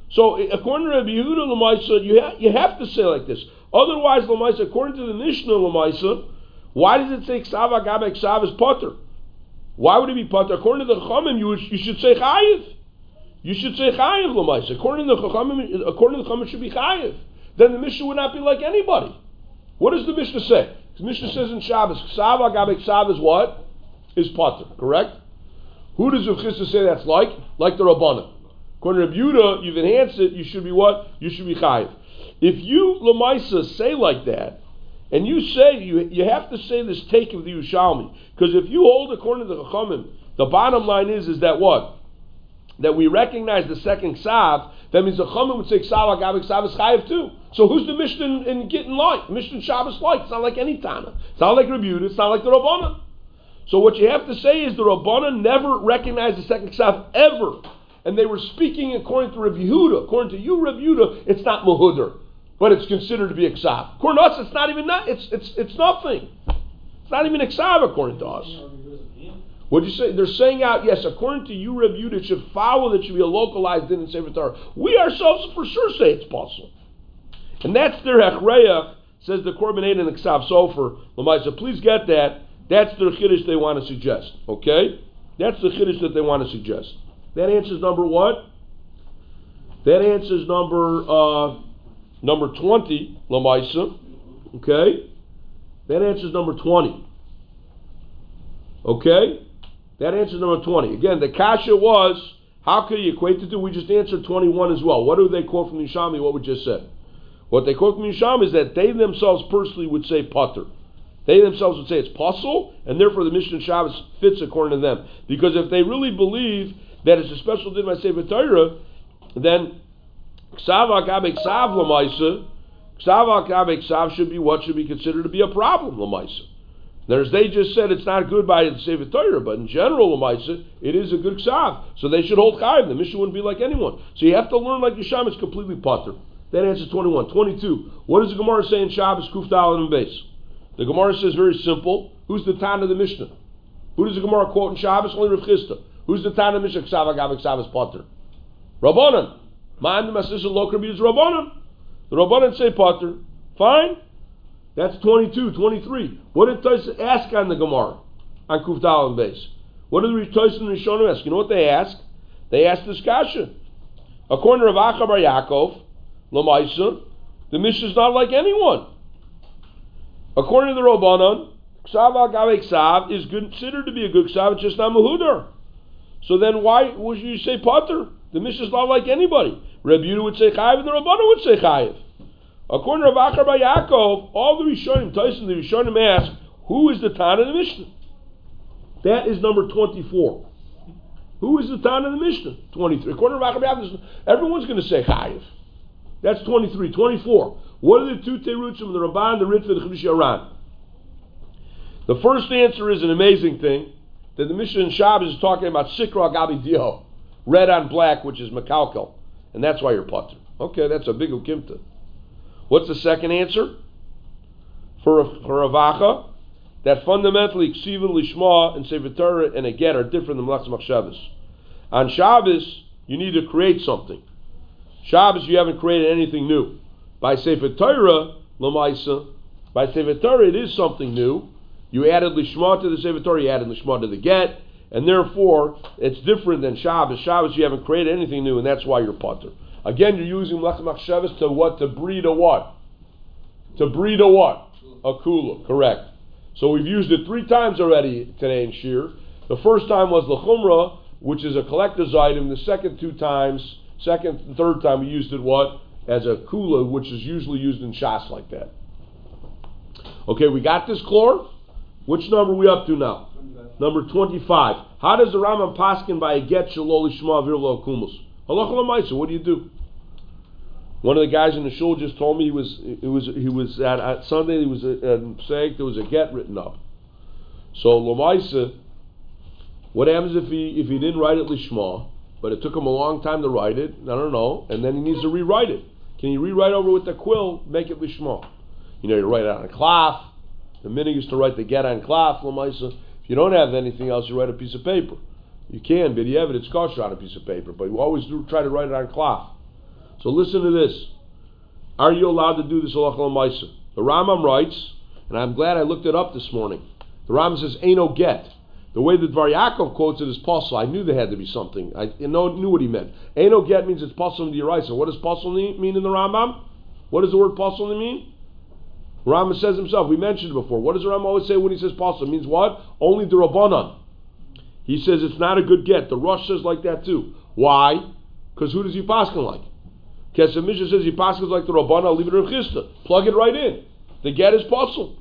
S1: So according to Rabbi Yehuda Lamaisa, you ha- you have to say like this. Otherwise, Lamaisa, according to the Mishnah Lamaisa, why does it say Ksav Agabe Ksav is Potter? Why would it be Potter? According to the Chachamim, you, you should say Chayiv. You should say Chayiv Lamaisa. According to the Chachamim, according to the Chachamim, it should be Chayiv. Then the Mishnah would not be like anybody. What does the Mishnah say? The Mishnah says in Shabbos, Ksav Agabe Ksav is what? Is Potter, correct? Who does Rav Chisda say that's like? Like the Rabbanan. According to Rabbi Yehuda, you've enhanced it, you should be what? You should be Chayiv. If you, Lamaisa, say like that, and you say, you you have to say this take of the Yerushalmi, because if you hold according to the Chachamim, the bottom line is, is that what? That we recognize the second Ksav, that means the Chachamim would say Ksav Agabe Ksav is Chayiv too. So who's the Mishnah in, in getting like? Mishnah Shabbos like? It's not like any Tana. It's not like Rabbi Yehuda, it's not like the Rabbanan. So what you have to say is the Rabbanan never recognized the second Ksav ever. And they were speaking according to Rabbi Yehuda. According to you, Rabbi Yehuda, it's not Mahudar, but it's considered to be a Ksav. According to us, it's not even not, it's it's it's nothing. It's not even a Ksav according to us. What'd you say? They're saying out, yes, according to you, Rabbi Yehuda, it should follow that it should be a localized din in Sefer Torah. We ourselves for sure say it's possible. And that's their Hechreach, says the Korban Ein and the Ksav Sofer. Lamaisa, please get that. That's their Chiddush they want to suggest. Okay? That's the Chiddush that they want to suggest. That answers number what? That answers number uh, number twenty, Lamaisa. Okay? That answers number twenty. Okay? That answers number twenty. Again, the kasha was, how could you equate the two? We just answered twenty-one as well. What do they quote from the Yishami? What we just said. What they quote from the Yishami is that they themselves personally would say Potter. They themselves would say it's possible, and therefore the Mishnah Shabbos fits according to them. Because if they really believe that it's a special din by Sefer Torah, then Ksav Agabe Ksav Lamaisa, Ksav Agabe Ksav should be what should be considered to be a problem, Lamaisa. There's, they just said it's not good by the Sefer Torah, but in general, Lamaisa, it is a good Ksav. So they should hold Chayiv. The Mishnah wouldn't be like anyone. So you have to learn like Yisham, it's completely Potter. That answers twenty-one. twenty-two. What does the Gemara say in Shabbos, Kuf Daled and Beis? The Gemara says very simple. Who's the Tan of the Mishnah? Who does the Gemara quote in Shabbos? Only Rav Chisda. Who's the Tan of the Mishnah? Ksav Agabe Ksav is Potter. Rabbanan. Ma'an the Masisha Lokar is Rabbanan. The Rabbanan say Potter. Fine. That's twenty-two, twenty-three. What did Tais ask on the Gemara? On Kuf Daled and Beis? What did the Tais and the Rishonim ask? You know what they asked? They asked this kasha. According to Rav Acha bar Yaakov, Lamaisa, the Mishnah is not like anyone. According to the Rabbanan, Ksav Agabe Ksav is considered to be a good Ksav, it's just not Mahudar. So then why would you say Potter? The Mishnah is not like anybody. Rabbi Yehuda would say Chayiv and the Rabbanan would say Chayiv. According to Rav Acha bar Yaakov, all the Rishonim, Tyson, the Rishonim ask, who is the Tan of the Mishnah? That is number twenty-four. Who is the Tan of the Mishnah? twenty-three. According to Rav Acha bar Yaakov, everyone's going to say Chayiv. That's twenty-three. twenty-four. What are the two terutzim, the Ramban, the Ritva, the Chiddushei Haran? The first answer is an amazing thing, that the Mishnah in Shabbos is talking about Sikra Agabe Dio, red on black, which is Mekalkel, and that's why you're Potter. Okay, that's a big ukimta. What's the second answer? For, for Rav Acha, that fundamentally Ksiva Lishma and Sefer Torah and a get are different than Melachas Machshavos. On Shabbos, you need to create something. Shabbos, you haven't created anything new. By Sefer Torah, Lamaisa, by Sefer Torah, it is something new. You added Lishma to the Sefer Torah, you added Lishma to the get, and therefore, it's different than Shabbos. Shabbos, you haven't created anything new, and that's why you're Potter. Again, you're using Melachas Machshavos to what? To breed a what? To breed a what? A kula, correct. So we've used it three times already today in Shir. The first time was the Chumrah, which is a collector's item. The second two times, second and third time, we used it what? As a kula, which is usually used in Shas like that. Okay, we got this, Chlor? Which number are we up to now? twenty-five. Number twenty-five. How does the Rambam paskin by a get shalol lishma virlo kumus? Halacha l'maisa, what do you do? One of the guys in the shul just told me he was he was he was at, at Sunday he was uh, saying there was a get written up. So l'maisa, what happens if he if he didn't write it lishma, but it took him a long time to write it? I don't know, and then he needs to rewrite it. Can you rewrite over with the quill, make it lishma? You know, you write it on a cloth. The minhag is to write the get on cloth l'maisa. If you don't have anything else, you write a piece of paper. You can, but you have it, it's kosher on a piece of paper, but you always do try to write it on cloth. So listen to this. Are you allowed to do this halacha l'maisa? The Rambam writes, and I'm glad I looked it up this morning. The Rambam says, "Eino get." The way that Dvar Yaakov quotes it is possible. I knew there had to be something. I knew what he meant. Eino get means it's possible in the Yeraisa. What does possible mean in the Rambam? What does the word possible mean? Rambam says himself. We mentioned it before. What does the Rambam always say when he says possible? It means what? Only the Rabbanan. He says it's not a good get. The Rosh says like that too. Why? Because who does he paskin like? Kesef Mishnah says he paskins like the Rabbanan. I'll leave it to Rav Chisda. Plug it right in. The get is possible.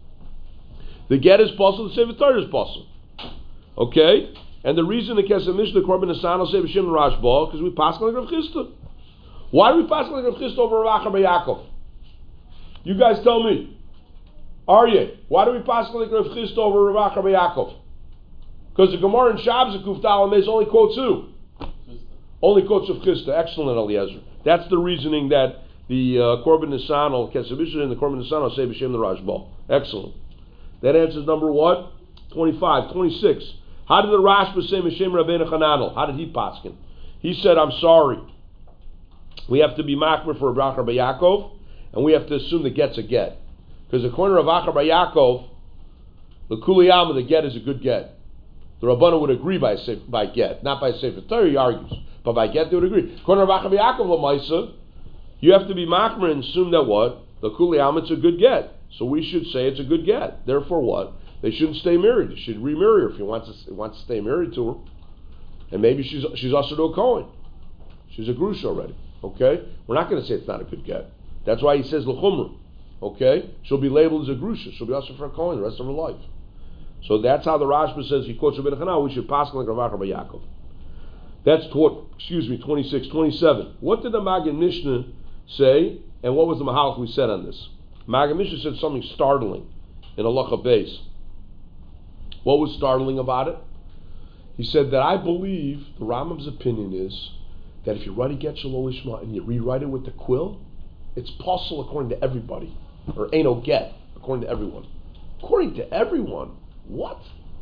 S1: The get is possible. The Sefer Torah is possible. Okay? And the reason the Kesef Mishnah, the Korban Nesan, will say B'Shem Rashba, because we pass like Rav Chisda. Why do we pass like Rav Chisda over Rav Acha bar Yaakov? You guys tell me. Aryeh, why do we pass like Rav Chisda over Rav Acha bar Yaakov? Because the Gemara in Shabbos Kuf Daled Beis only quotes who? Only quotes Rav Chisda. Excellent, Eliezer. That's the reasoning that the uh, Korban Nesan, or Kesef Mishnah, and the Korban Nesan will say B'Shem the Rashba. Excellent. That answers number what? twenty-five. twenty-six. How did the Rashba say Mishem Rabbeinu Chananel? How did he paskin? He said, I'm sorry. We have to be makmer for Rav Acha bar Yaakov, and we have to assume the get's a get. Because according to Rav Acha bar Yaakov, the Kuliyama, the get is a good get. The Rabbanan would agree by by get, not by Sefer Torah, he argues. But by get, they would agree. According to Rav Acha bar Yaakov, L'maisa, you have to be makmer and assume that what? The Kuliyama, it's a good get. So we should say it's a good get. Therefore what? They shouldn't stay married. They should remarry her if he wants to, wants to stay married to her. And maybe she's she's also to a Kohen. She's a Grush already. Okay? We're not going to say it's not a good get. That's why he says L'chumra. Okay? She'll be labeled as a Grusha. She'll be also for a Kohen the rest of her life. So that's how the Rashba says, he quotes Rabbeinu Chananel, we should pass like Rav Acha bar Yaakov. That's taught, excuse me, twenty-six, twenty-seven. What did the Magen Mishnah say, and what was the Mahalach we said on this? Magen Mishnah said something startling in Halacha Beis. What was startling about it? He said that I believe the Rambam's opinion is that if you write a get Shalol Ishma and you rewrite it with the quill, it's possible according to everybody. Or ain't no get, according to everyone. According to everyone? What?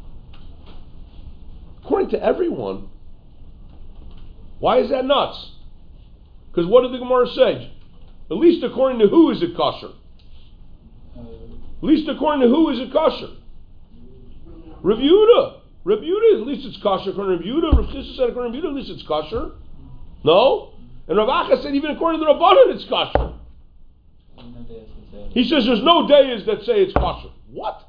S1: According to everyone? Why is that nuts? Because what did the Gemara say? At least according to who is it kosher? At least according to who is it kosher? Rav Yehuda. Rav Yehuda, at least it's kosher according to Rav Yehuda. Rav Chisda said according to Rav Yehuda, at least it's kosher. No? And Rav Acha said even according to the Rabbanan it's kosher. He says there's no days that say it's kosher. What?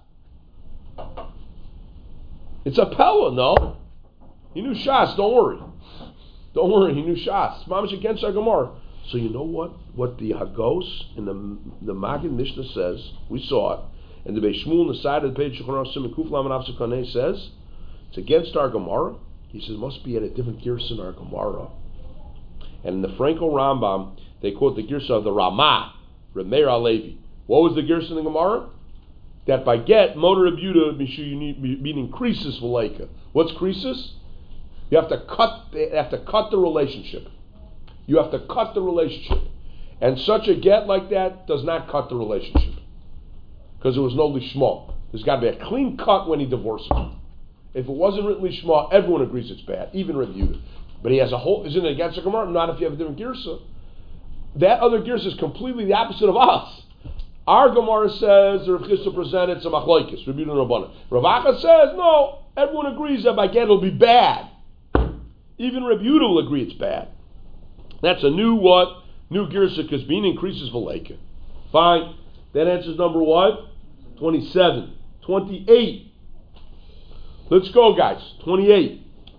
S1: It's a Pella, no? He knew Shas, don't worry. Don't worry, he knew Shas. Mamash against our Gemara. So you know what? What the Hagos in the the Magen Mishnah says, we saw it, and the Beis Shmuel on the side of the page Shulchan Aruch Siman Kuf Lamed Aleph Kaneh says, it's against our Gemara. He says, must be at a different girsa in our Gemara. And in the Frankel Rambam, they quote the girsa of the Ramah, Reb Meir Halevi. What was the girsa in the Gemara? That by get, motor abuta, meaning krisis v'leika. What's krisis? You have to cut. They have to cut the relationship. You have to cut the relationship, and such a get like that does not cut the relationship because there was no lishma. There's got to be a clean cut when he divorces her. If it wasn't written lishma, everyone agrees it's bad, even Rav Yehuda. But he has a whole. Isn't it against the Gemara? Not if you have a different girsa. That other girsa is completely the opposite of us. Our Gemara says Rav Chisda presented some achloikis, Rabbi Yehuda and Rabbanan. Rav Acha says no. Everyone agrees that by get it'll be bad. Even Rabbi Yehuda will agree it's bad. That's a new what? New girsa because being increases v'leika. Fine. That answers number what? Twenty-seven. Twenty-eight. Let's go, guys. Twenty-eight.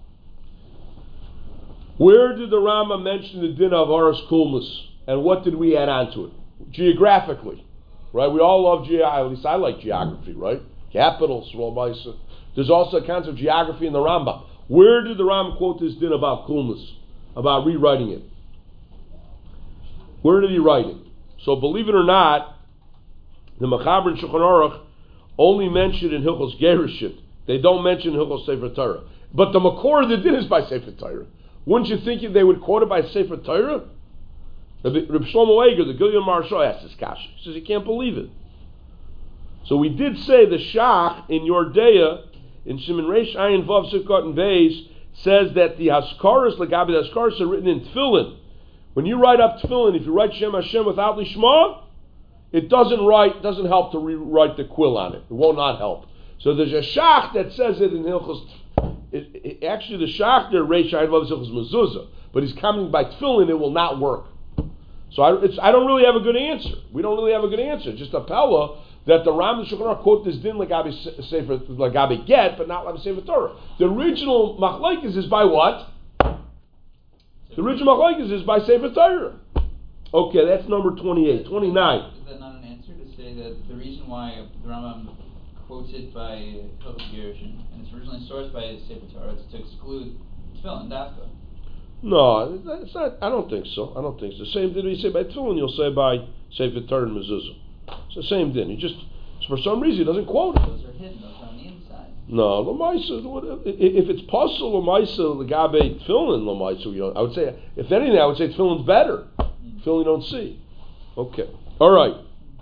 S1: Where did the Rama mention the din of Aras Kulmus, and what did we add on to it? Geographically. Right? We all love geography. At least I like geography, right? Capitals, Rolbaisa. There's also a concept of geography in the Rambam. Where did the Rambam quote this din about Kulmus? About rewriting it? Where did he write it? So believe it or not, the Mechaber and Shulchan Aruch only mention in Hilchos Gerushin. They don't mention Hilchos Sefer Torah. But the Makor of the din is by Sefer Torah. Wouldn't you think they would quote it by Sefer Torah? Reb Shlomo Eger, the Gilyon Maharsha, asked this kasha. He says he can't believe it. So we did say the Shach in Yordeya, in Siman Reish Ayin Vav Sivkot and Beis, says that the Haskaras, Lagabi the Haskaras are written in Tefillin, When you write up tefillin, if you write Shem Hashem without Lishma, it doesn't write, doesn't help to rewrite the quill on it. It will not help. So there's a shach that says it in Hilchos. It, it, actually, the shach there, Reish Ayin Vav Hilchos Mezuzah, but he's coming by tefillin. It will not work. So I, it's, I don't really have a good answer. We don't really have a good answer. Just a pella that the Ram and Shulchan Aruch quote this din lagabe sefer lagabe get, but not lagabe sefer Torah. The original machlokes is by what? The original machlokes is by sefer Torah. Okay, that's number twenty-eight. twenty-nine.
S7: Is that not an answer to say that the reason why the Rambam quotes it by Hilchos Gerushin and it's originally sourced by sefer Torah is to exclude tefillin dafka?
S1: No, it's not. I don't think so. I don't think so. The same din you say by tefillin, you'll say by sefer Torah and mezuzah. It's the same din. He just, for some reason, he doesn't quote it.
S7: Those are hidden. Those are on the inside.
S1: No, l'maisa. If it's possible, l'maisa l'gabe tefillin, l'maisa. You know, I would say, if anything, I would say tefillin's better. Mm. Tefillin you don't see. Okay. All right.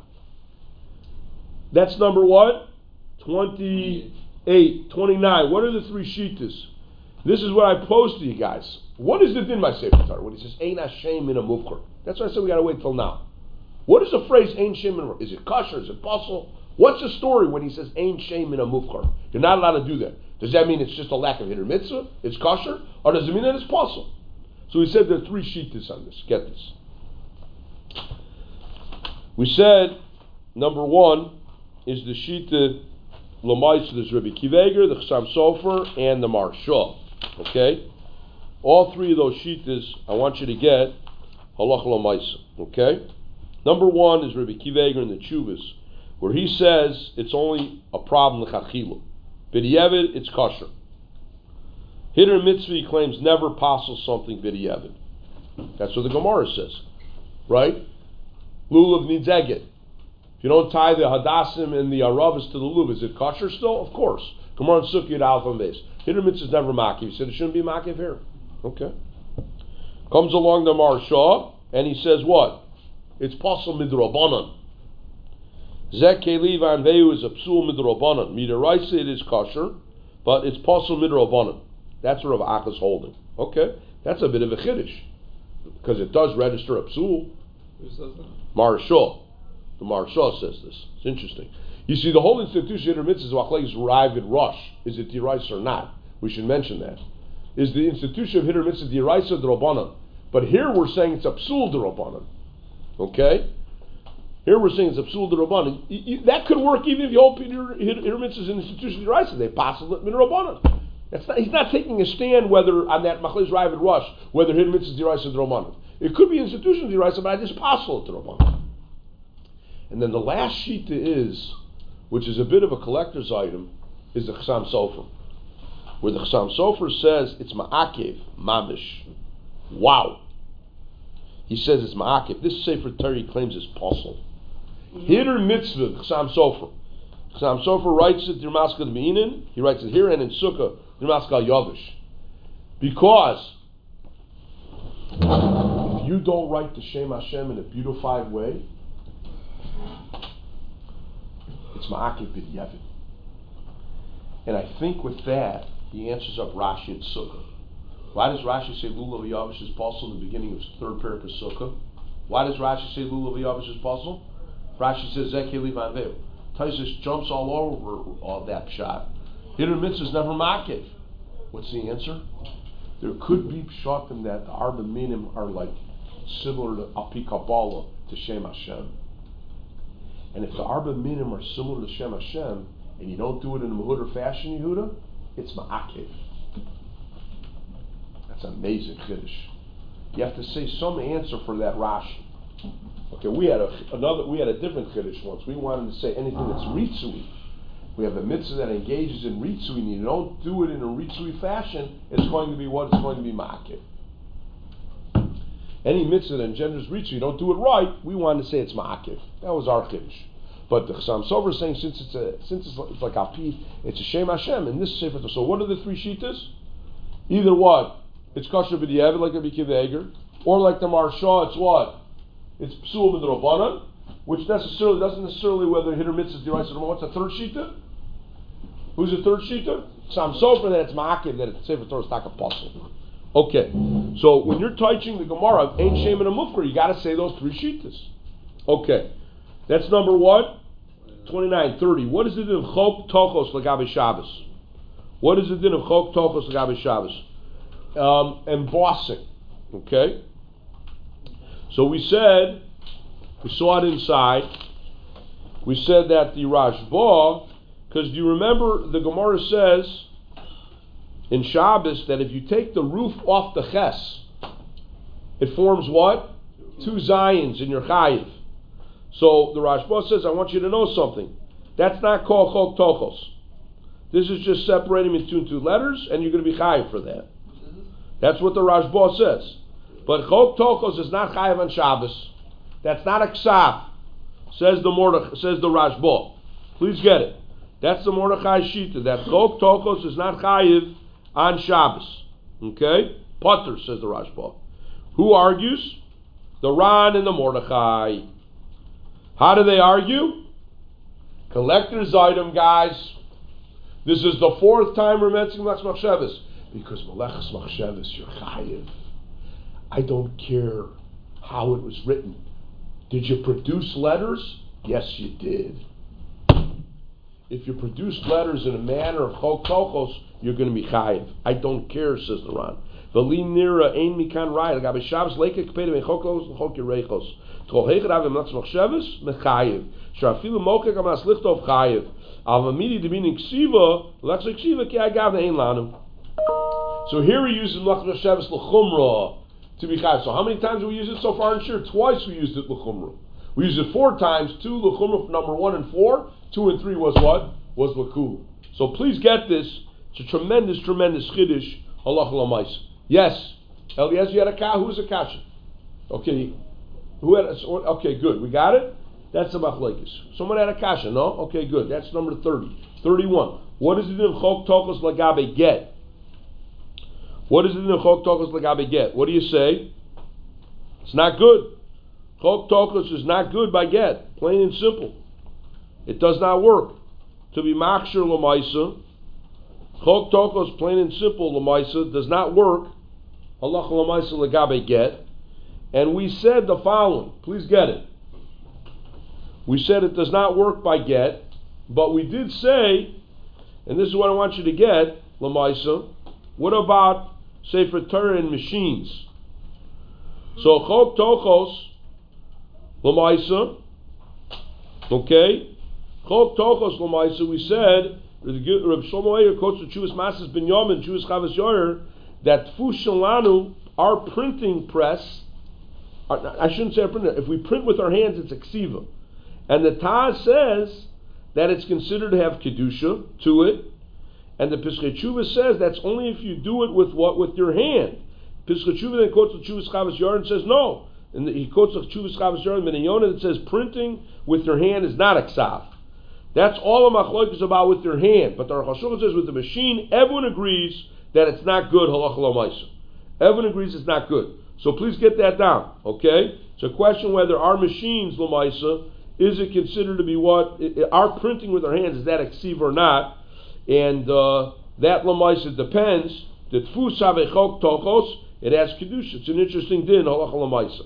S1: That's number what? twenty-eight, twenty-nine. What are the three shittas? This is what I posed to you guys. What is the din by Sefer Torah when he says Ein Hashem min a mufkar? That's why I said we got to wait till now. What is the phrase Ein Shem min? Is it kosher? Is it possible? What's the story when he says Ein Shem min a mufkar? You're not allowed to do that. Does that mean it's just a lack of hitter mitzvah? It's kosher, or does it mean that it's possible? So we said there are three shittas on this. Get this. We said number one is the shita l'maisa. There's Rabbi Akiva Eiger, the Chassam Sofer, and the Maharsha. Okay. All three of those shittas, I want you to get halacha l'maisa. Okay? Number one is Rabbi Akiva Eiger in the Chuvas, where he says it's only a problem l'chachila. B'diavad, it's kosher. Hitter mitzvah, he claims never passes something b'diavad. That's what the Gemara says. Right? Lulav needs eget. If you don't tie the hadassim and the aravas to the lulav, is it kosher still? Of course. Gemara and Sukkot alpha and base. Hitter mitzvah is never makiv. He said it shouldn't be makiv here. Okay. Comes along the Maharsha, and he says what? It's pasul midrabanan. Zek keli vanveu is a psul midrabanan. Midaraisa it is kosher, but it's pasul midrabanan. That's what Rav Aka's holding. Okay, that's a bit of a chiddush because it does register a psul.
S8: Who says that?
S1: Maharsha. The Maharsha says this. It's interesting. You see, the whole institution of mitzvahs is wachlekes Rav and Rosh. Is it diraisa or not? We should mention that. Is the institution of hitter mitzvah diraisa d'Rabbanan? But here we're saying it's a psul d'Rabbanan. Okay? Here we're saying it's a psul d'Rabbanan. That could work even if you hold hitter mitzvah is an institution of diraisa. They pass it min Rabbanan. That's not, he's not taking a stand whether on that machlekes Rav and Rosh whether hitter mitzvah is diraisa d'Rabbanan. It could be an institution of diraisa, but I just pass it d'Rabbanan. And then the last shita is, which is a bit of a collector's item, is the Chassam Sofer, where the Chassam Sofer says it's ma'akev, mamish. Wow. He says it's ma'akev. This Sefer Torah claims is pasul. Hitter mitzvah, Chassam Sofer. Chassam Sofer writes it, Dirmaska D'Meinin, he writes it here, and in Sukkah, Dirmaska Yavish. Because if you don't write the Shem Hashem in a beautified way, it's ma'akev b'diavad. And I think with that, he answers up Rashi and Sukkah. Why does Rashi say Lulav Yavish is possible in the beginning of third parak of Sukkah? Why does Rashi say Lulav Yavish is possible? Rashi says Zekei Livanveu. Taisus jumps all over all that shot. Hitter mitzvah is never ma'akev. What's the answer? There could be pshatim that the arba minim are like similar to Alpi Kabbalah to Shem Hashem. And if the arba minim are similar to Shem Hashem, and you don't do it in a Mehuda fashion, Yehuda, it's ma'akev. That's amazing chiddush. You have to say some answer for that Rashi. Okay, we had a another. We had a different chiddush once. We wanted to say anything that's ritzui. We have a mitzvah that engages in ritzui, and you don't do it in a ritzui fashion, it's going to be what? It's going to be ma'akev. Any mitzvah that engenders ritzui, you don't do it right, we wanted to say it's ma'akev. That was our chiddush. But the Chassam Sofer is saying since it's a since it's like, it's like Alpi, it's a Shem Hashem in this sefer. So what are the three shittas? Either what? It's kosher b'diavad like Rabbi Akiva Eiger, or like the Maharsha, it's what? It's psul b'drabanan, which necessarily doesn't necessarily whether hitter mitzvah is deraisa or what's the third shita? Who's the third shita? Chassam Sofer that it's ma'akev that it's sefer Torah is tak apostle. Okay, so when you're teaching the Gemara, Ein Shem and a Mufker, you got to say those three shittas. Okay, that's number one. twenty-nine, thirty. What is it in Chok Tochos Lagabe Shabbos? What is it in Chok Tochos Lagabe Shabbos? Um, embossing. Okay? So we said, we saw it inside. We said that the Rashba, because do you remember the Gemara says in Shabbos that if you take the roof off the ches, it forms what? Two zions in your chayiv. So the Rashba says, I want you to know something. That's not called Chok Tochos. This is just separating between two letters, and you're going to be chayiv for that. That's what the Rashba says. But Chok Tochos is not chayiv on Shabbos. That's not a ksav. Says the Mordechai, says the Rashba. Please get it. That's the Mordechai Shita. That Chok Tochos is not chayiv on Shabbos. Okay? Potter, says the Rashba. Who argues? The Ran and the Mordechai. How do they argue? Collector's item, guys. This is the fourth time we're mentioning Melech's Machshavos. Because Melech's Machshavos, you're chayiv. I don't care how it was written. Did you produce letters? Yes, you did. If you produce letters in a manner of Chok Tochos, you're going to be chayiv. I don't care, says the Ran. V'li nira ein mikan raya. L'gabe Shabbos leike k'pedem ein Chok Tochos l'chok Yerechos. T'chol heichad ave Melech's Machshavos mechayiv. Sh'afilu mokek amas lichtov chayiv. Al mamidi d'binin ksiva l'ch's ksiva ki agav ein lanu. So here we use Melech's Machshavos l'chumra to be chayiv. So how many times have we used it so far in Shir? Twice we used it l'chumra. We used it four times. Two l'chumra for number one and four. Two and three was what? Was l'kul. So please get this. It's a tremendous, tremendous chiddush. Halacha l'mais. Yes, Eliezer, you had a ka. Who's a kasha? Okay, who had? A, okay, good. We got it. That's the machlekes. Someone had a kasha. No. Okay, good. That's number thirty. Thirty-one. What is it in Chok Tochos Lagabe get? What is it in Chok Tochos Lagabe get? What do you say? It's not good. Chok Tochos is not good by get. Plain and simple. It does not work. To be machshir l'maisa, Chok Tochos, plain and simple l'maisa, does not work. Halacha l'maisa legabe get. And we said the following. Please get it. We said it does not work by get, but we did say, and this is what I want you to get, l'maisa. What about Sefer Torah and machines? So Chok Tochos l'maisa, okay. Chok Tochos l'maisa, we said, Reb Shlomo Eier quotes the Chuvas Masas Ben Yamin, Chuvas Chavas Yoyer, that Tfush Shalanu, our printing press, I shouldn't say our printer, if we print with our hands, it's a ksiva. And the Taz says that it's considered to have kedusha to it, and the Pischei Tshuva says that's only if you do it with what? With your hand. Pischei Tshuva then quotes the Chuvas Chavas Yoyer and says no. And he quotes the Chuvas Chavas Yoyer Ben Yonah that says printing with your hand is not a ksav. That's all the machlok is about with your hand. But the Aruch HaShulchan says with the machine, everyone agrees that it's not good, halacha l'maisa. Everyone agrees it's not good. So please get that down, okay? It's a question whether our machines, l'maisa, is it considered to be what? Our printing with our hands, is that a ksiv or not? And uh, that l'maisa depends. The tfus have chok tochos, it has kedusha. It's an interesting din, halacha l'maisa.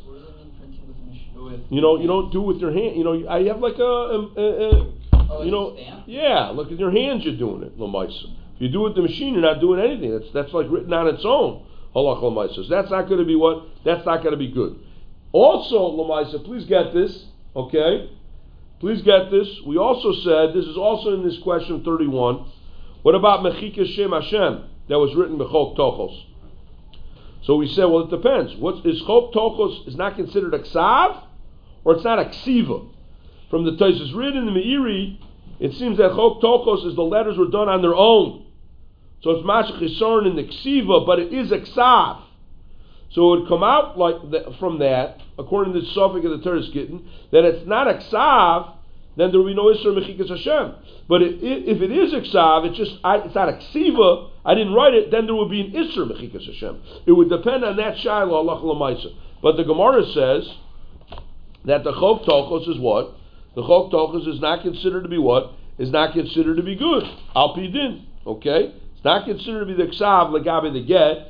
S1: You know, you don't do it with your hand. You know, I have like a... a, a, a
S7: Oh,
S1: you know,
S7: stamp?
S1: yeah. Look at your hands. You're doing it, l'maisa. If you do it with the machine, you're not doing anything. That's that's like written on its own. Halach l'maisa. So that's not going to be what. That's not going to be good. Also, l'maisa. Please get this. Okay. Please get this. We also said this is also in this question thirty-one. What about mechikas Shem Hashem that was written b'chok tochos? So we said, well, it depends. What is chok tochos is not considered a ksav, or it's not a ksiva. From the Tosfos Rid in the Meiri, it seems that Chok Tochos is the letters were done on their own. So it's Mashach Yisarn in the Ksiva, but it is a Ksav. So it would come out like the, from that, according to the Sophic of the Teres Gittin, that it's not a Ksav, then there will be no Isser Mechikas Hashem. But it, it, if it is a Ksav, it's just I, it's not a Ksiva, I didn't write it, then there would be an Isser Mechikas Hashem. It would depend on that Shaila, Allah L'maisa. But the Gemara says that the Chok Tochos is what? The Chok Tochos is not considered to be what? Is not considered to be good. Al Pi Din. Okay? It's not considered to be the Ksav Legabe the get.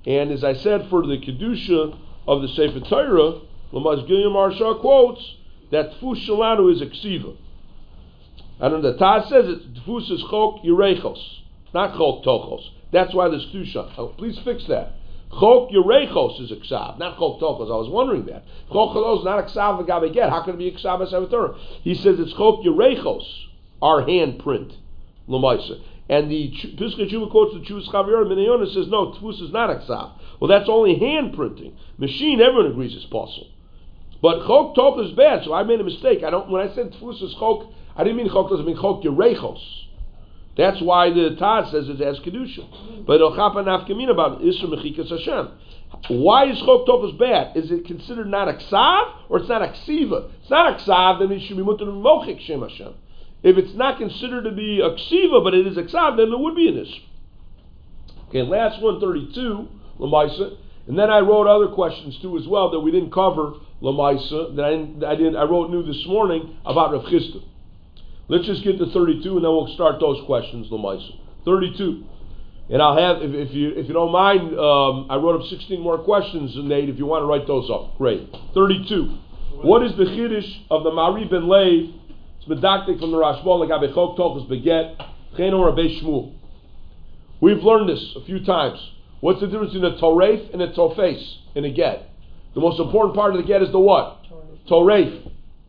S1: And as I said, for the Kedusha of the Sefer Torah, Lamaz Gilyam Maharsha quotes that Tfus Shalanu is a Ksiva. I don't know, the Taz says it, Tfus is Chok Yerechos, not Chok Tochos. That's why there's Kedusha. Oh, please fix that. Chok Yerechos is a Ksav, not Chok Tochos. I was wondering that. Chok Tochos is not a Ksav V'Gabe Get. How can it be a Ksav as Sefer Torah? He says it's Chok Yerechos, our handprint, L'maisa. And the Piskei Tshuva quotes the Chuvas Chavayot Minayona says no, Tfus is not a Ksav. Well, that's only hand printing. Machine, everyone agrees is possible. But Chok Toch is bad, so I made a mistake. I don't. When I said Tfus is Chok, I didn't mean Chok Toch, I mean Chok Yerechos. That's why the Taz says it has Kedusha. But Ochapa Nafkamina about Isra Mechikas Hashem. Why is Chok Toch is bad? Is it considered not a Ksav, or it's not a Ksiva? It's not a Ksav, then it should be Mutter Mochik Shem Hashem. If it's not considered to be a Ksiva, but it is a Ksav, then it would be an Isra. Okay, last one thirty-two. Lamaisa, and then I wrote other questions too as well that we didn't cover. Lamaisa, that I didn't, I didn't. I wrote new this morning about Rav Chisda. Let's just get to thirty-two, and then we'll start those questions. Lamaisa, thirty-two, and I'll have if, if you if you don't mind, um, I wrote up sixteen more questions, Nate. If you want to write those up, great. thirty-two. What is the chiddush of the Mari ben Lev? It's medactic from the Rashba. Like Chok Tochos beget Cheno Rabbi Shmuel. We've learned this a few times. What's the difference between a toref and a tofes in a get? The most important part of the get is the what? Toref.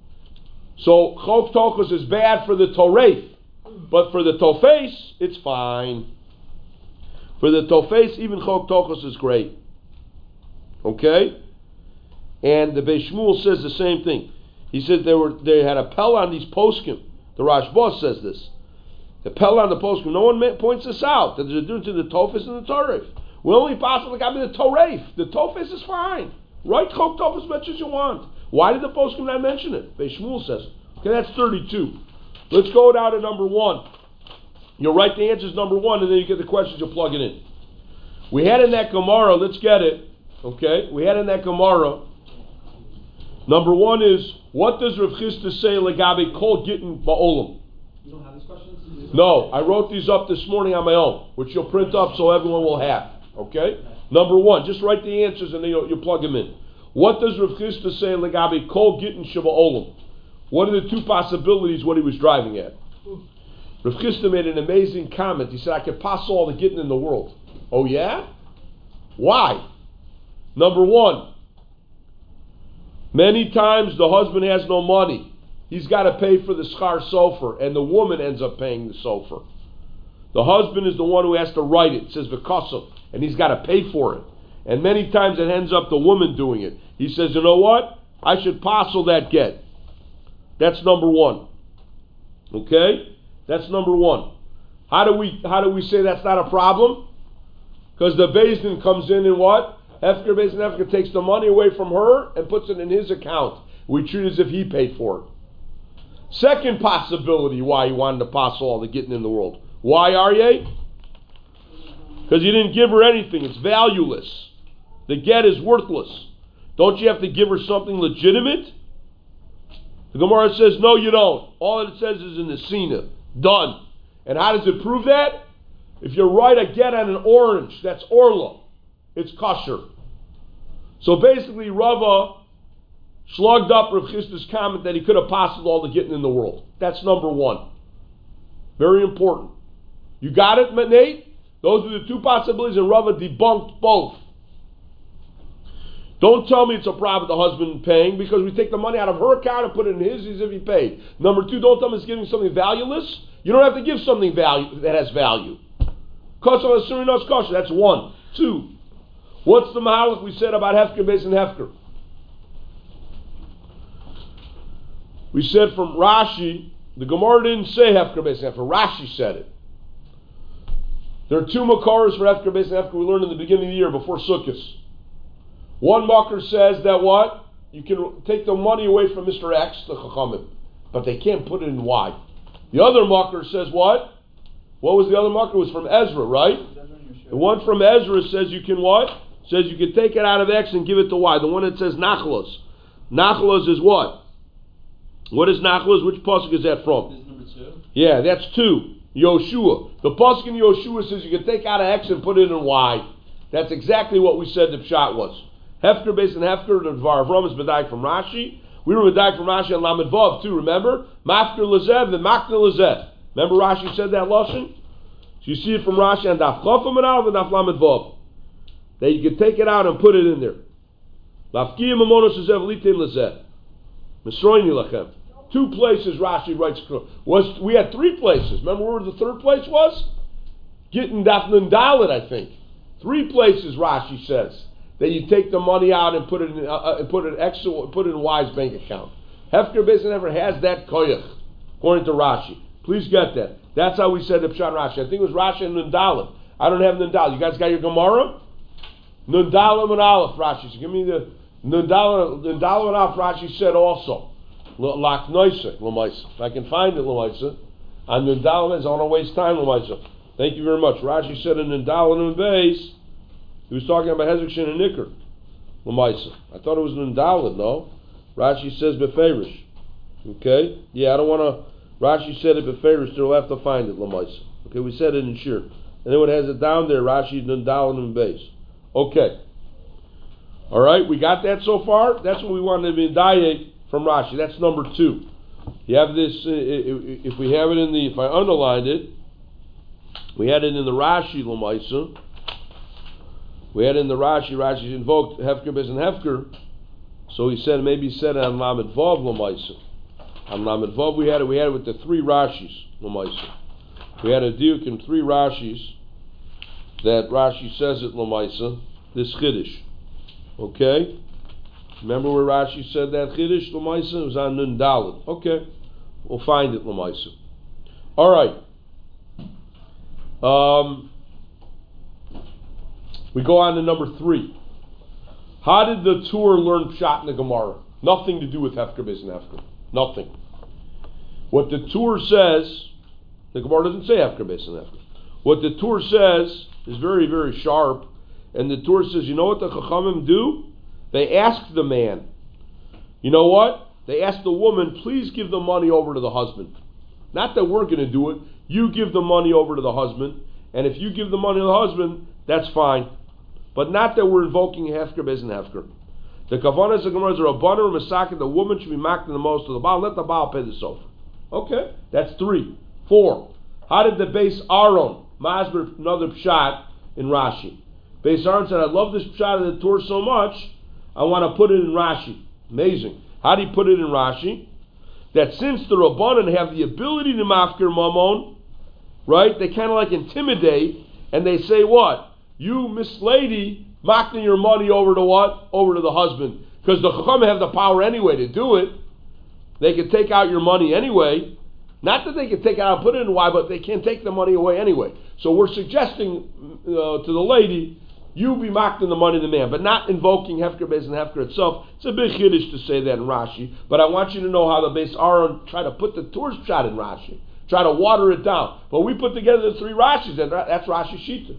S1: So Chok Tochos is bad for the toref, but for the tofes, it's fine. For the tofes, even Chok Tochos is great. Okay? And the Beis Shmuel says the same thing. He says they were they had a pel on these poskim. The Rashba says this. The pel on the poskim. No one points this out. That there's a difference between the tofes and the toref. We only possibly got me the toref. The tofes is fine. Write Chok Tochos as much as you want. Why did the poskim not mention it? Beis Shmuel says. Okay, that's thirty-two. Let's go down to number one. You'll write the answers number one, and then you get the questions. You'll plug it in. We had in that Gemara. Let's get it. Okay, we had in that Gemara. Number one is, what does Rav Chisda say legabe kol gittin ba'olam?
S6: You don't have these questions?
S1: No, I wrote these up this morning on my own, which you'll print up so everyone will have. Okay? Number one, just write the answers and then you'll, you'll plug them in. What does Rav Chisda say legabe kol gittin sheba'olam? What are the two possibilities what he was driving at? Rav Chisda made an amazing comment. He said, I could pass all the gittin in the world. Oh yeah? Why? Number one, many times the husband has no money. He's got to pay for the schar sofer, and the woman ends up paying the sofer. The husband is the one who has to write it. It says v'kasov, and he's got to pay for it. And many times it ends up the woman doing it. He says, you know what? I should parcel that get. That's number one. Okay? That's number one. How do we how do we say that's not a problem? Because the Beis Din comes in and what? Hefker Beis Din Hefker takes the money away from her and puts it in his account. We treat it as if he paid for it. Second possibility why he wanted to parcel all the getting in the world. Why, Aryeh? Because you didn't give her anything. It's valueless. The get is worthless. Don't you have to give her something legitimate? The Gemara says, no, you don't. All it says is in the Sina. Done. And how does it prove that? If you write a get on an orange, that's orla. It's kosher. So basically, Rava slugged up Rav Chisda's comment that he could have parceled all the getting in the world. That's number one. Very important. You got it, Nate? Those are the two possibilities, and Rava debunked both. Don't tell me it's a problem with the husband paying, because we take the money out of her account and put it in his as if he paid. Number two, don't tell me it's giving something valueless. You don't have to give something value that has value. That's one. Two, what's the mahalach we said about Hefker Beis and Hefker? We said from Rashi, the Gemara didn't say Hefker Beis and Hefker. Rashi said it. There are two makaras for Hefker Beis and Hefker we learned in the beginning of the year before Sukkot. One makar says that what? You can take the money away from Mister X, the Chachamim, but they can't put it in Y. The other makar says what? What was the other makar? It was from Ezra, right? The one from Ezra says you can what? Says you can take it out of X and give it to Y. The one that says Nachlos. Nachlos is what? What is Nachlos? Which pasuk is that from?
S4: This is number two.
S1: Yeah, that's two. Yoshua. The pasuk in Yoshua says you can take out of X and put it in Y. That's exactly what we said the pshat was. Hefker based on Hefker, the Dvar Avram is medayik from Rashi. We were medayik from Rashi on Lamed Vav too, remember? Mafker Lezev and Makna Lezev. Remember Rashi said that Lashon? So you see it from Rashi and Daf Chofam and Alv and Daf Lamed Vav. That you can take it out and put it in there. Lafkiya Mamonos Lezev Litim Lezev. Mesroini Lachem. Two places Rashi writes. Was we had three places. Remember where the third place was? Getting Daf Nun Dalet, I think. Three places Rashi says that you take the money out and put it in, uh, put it extra, put it in Y's bank account. Hefker Beis never has that koyach, according to Rashi. Please get that. That's how we said the Pshat Rashi. I think it was Rashi and Nun Dalet. I don't have Nun Dalet. You guys got your Gemara? Nun Dalet and Aleph Rashi. So give me the Nun Dalet, Nun Dalet and Aleph Rashi said also. Lak Noisek, Lamaisa. If I can find it, Lamaisa. On Nun Dalet, I don't want to waste time, Lamaisa. Thank you very much. Rashi said in Nun Dalet and Beis, he was talking about Hezek Shin and Nikr. Lamaisa. I thought it was Nun Dalet, no? Rashi says Beferish. Okay? Yeah, I don't want to. Rashi said it Beferish, so we'll have to find it, Lamaisa. Okay, we said it in Shir. Anyone has it down there, Rashi, Nun Dalet and Beis. Okay. Alright, we got that so far? That's what we wanted to be Dayek from Rashi. That's number two. You have this, uh, if we have it in the, if I underlined it, we had it in the Rashi, Lamaisa. We had it in the Rashi, Rashi invoked Hefker Bez and Hefker. So he said, maybe he said it on Lamed Vav, Lamaisa. On Lamed Vav we had it, we had it with the three Rashis, Lamaisa. We had a diuk in three Rashis that Rashi says it, Lamaisa, this Chiddush. Okay? Remember where Rashi said that Chiddush, Lamaisa? It was on Nun Dalet. Okay. We'll find it, Lamaisa. Alright. Um, we go on to number three. How did the Tur learn Pshat in the Gemara? Nothing to do with Hefker Bez and Hefker. Nothing. What the Tur says, the Gemara doesn't say Hefker Bez and Hefker. What the Tur says is very, very sharp. And the Tur says, you know what the Chachamim do? They ask the man. You know what? They ask the woman, please give the money over to the husband. Not that we're going to do it. You give the money over to the husband. And if you give the money to the husband, that's fine. But not that we're invoking Hefker Bez and Hefker. The Kavanah of Gemara is a Rabbanan or Masakin. The woman should be maked the most of the Baal. Let the Baal pay the sofa. Okay, that's three. Four. How did the base Aaron Masber another pshat in Rashi? Base Aaron said, I love this pshat of the Torah so much, I want to put it in Rashi. Amazing. How do you put it in Rashi? That since the Rabbanan have the ability to mafkir mamon, right? They kind of like intimidate, and they say what? You, Miss Lady, makna your money over to what? Over to the husband. Because the Chacham have the power anyway to do it. They can take out your money anyway. Not that they can take it out and put it in Y, but they can take the money away anyway. So we're suggesting uh, to the lady, you be mocked in the money of the man, but not invoking Hefker Bez and Hefker itself. It's a big chiddush to say that in Rashi, but I want you to know how the Beis Aaron try to put the Torah's shot in Rashi, try to water it down. But we put together the three Rashis, and that's Rashi Shita.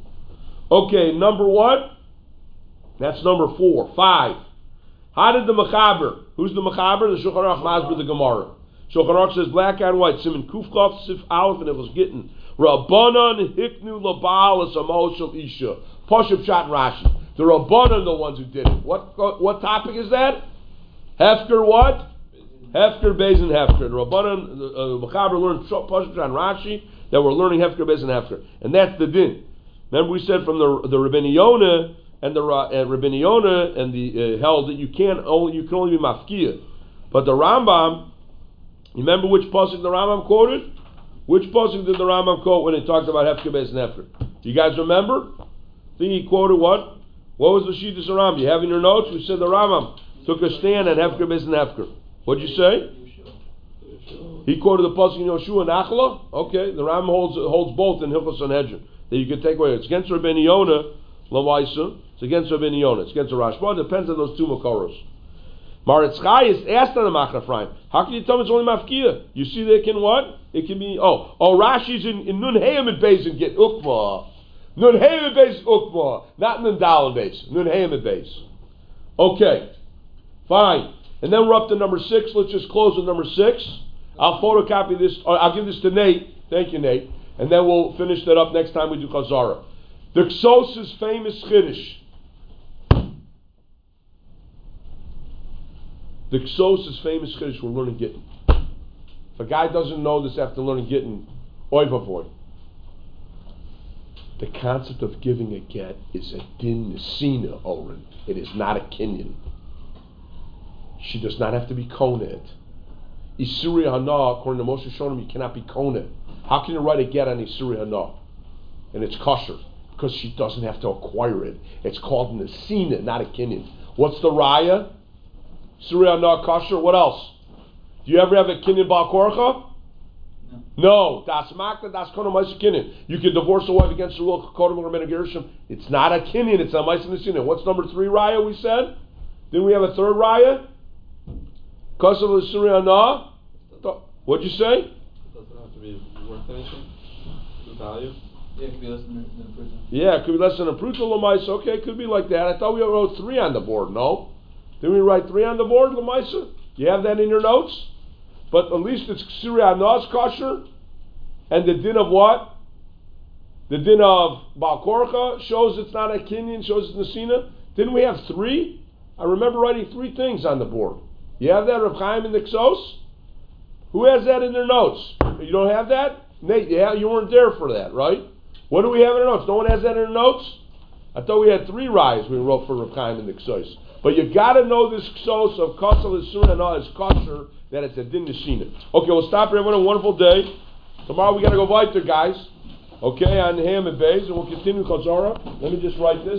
S1: Okay, number one, that's number four. Five. How did the Mechaber? Who's the Mechaber? The Shulchan Aruch Masber the Gemara. Shulchan Aruch says black and white. Siman Kufchav Sif Aleph, and it was getting Rabbanan Hiknu Labal as Amoshel Isha. Poshup Shat Rashi. The Rabbanan the ones who did it. What what topic is that? Hefker what? Hefker Bez and Hefker. The Rabbanan, the uh, Mechaber learned Poshup Shat Rashi that we're learning Hefker Bez and Hefker, and that's the din. Remember we said from the the Rabbeinu Yonah and the uh, Rabbeinu Yonah and the uh, held that you can't only you can only be mafkia, but the Rambam. You remember which pasuk the Rambam quoted? Which pasuk did the Rambam quote when he talked about Hefker Bez and Hefker? Do you guys remember? I think he quoted what? What was the Shittas Rambam? You have in your notes? We said the Rambam took a stand at Hefker Bez and Hefker. What'd you say? He quoted the pasuk in Yoshua and Achla. Okay, the Rambam holds holds both in Hilchos Sanhedrin that you can take away. It's against Rabbeinu Yonah, Lamaisa. It's against Rabbeinu Yonah. It's against the Rashba. It depends on those two Makoros. Maritz Chai is asked on the Machrafraim. How can you tell me it's only Mafkia? You see that it can what? It can be, oh, oh, Rashi's in, in Nun Hayim at Beis and get Ukma. Nun Hayim at Beis Ukma. Not Nun Dal at Beis. Nun Hayim at Beis. Okay. Fine. And then we're up to number six. Let's just close with number six. I'll photocopy this, or I'll give this to Nate. Thank you, Nate. And then we'll finish that up next time we do Chazara. The Ksos is famous Chiddush. The Ksos is famous Chiddush. We're learning Gittin. If a guy doesn't know this after learning Gittin, oy vavoy. The concept of giving a get is a din nesina, Oren. It is not a kinyan. She does not have to be koned. Isuri hana, according to Moshe Shonim, you cannot be koned. How can you write a get on Isuri hana? And it's kosher. Because she doesn't have to acquire it. It's called nesina, not a kinyan. What's the raya? Isuri hana, kosher. What else? Do you ever have a kinyan bal korcha? No, das makta, das kono ma'aser kinyan. You can divorce a wife against the rule of kodem or menagerishim. It's not a kinyan, it's a ma'aser nesina. What's number three raya we said? Didn't we have a third raya? Kosav l'suri hana. What'd you say?
S5: It doesn't have to be worth anything. The value.
S7: Yeah, it could be less than, than a pruta.
S1: Yeah, it could be less than a pruta l'maisa. Okay, it could be like that. I thought we wrote three on the board. No, didn't we write three on the board l'maisa? You have that in your notes? But at least it's Ksiri Hana's kosher. And the din of what? The din of Baal Korcha shows it's not a kinyan, shows it's Nesina. Didn't we have three? I remember writing three things on the board. You have that, Rav Chaim in the Ksos? Who has that in their notes? You don't have that? Nate, yeah, you weren't there for that, right? What do we have in our notes? No one has that in their notes? I thought we had three rayas we wrote for Rav Chaim in the Ksos. But you got to know this Ksos of Kosel Yisur Hana is kosher, that it's a din neshina. Okay, we'll stop here. Everyone, a wonderful day. Tomorrow we got to go weiter, guys. Okay, on Ham and Bays, and we'll continue Chazara. Let me just write this.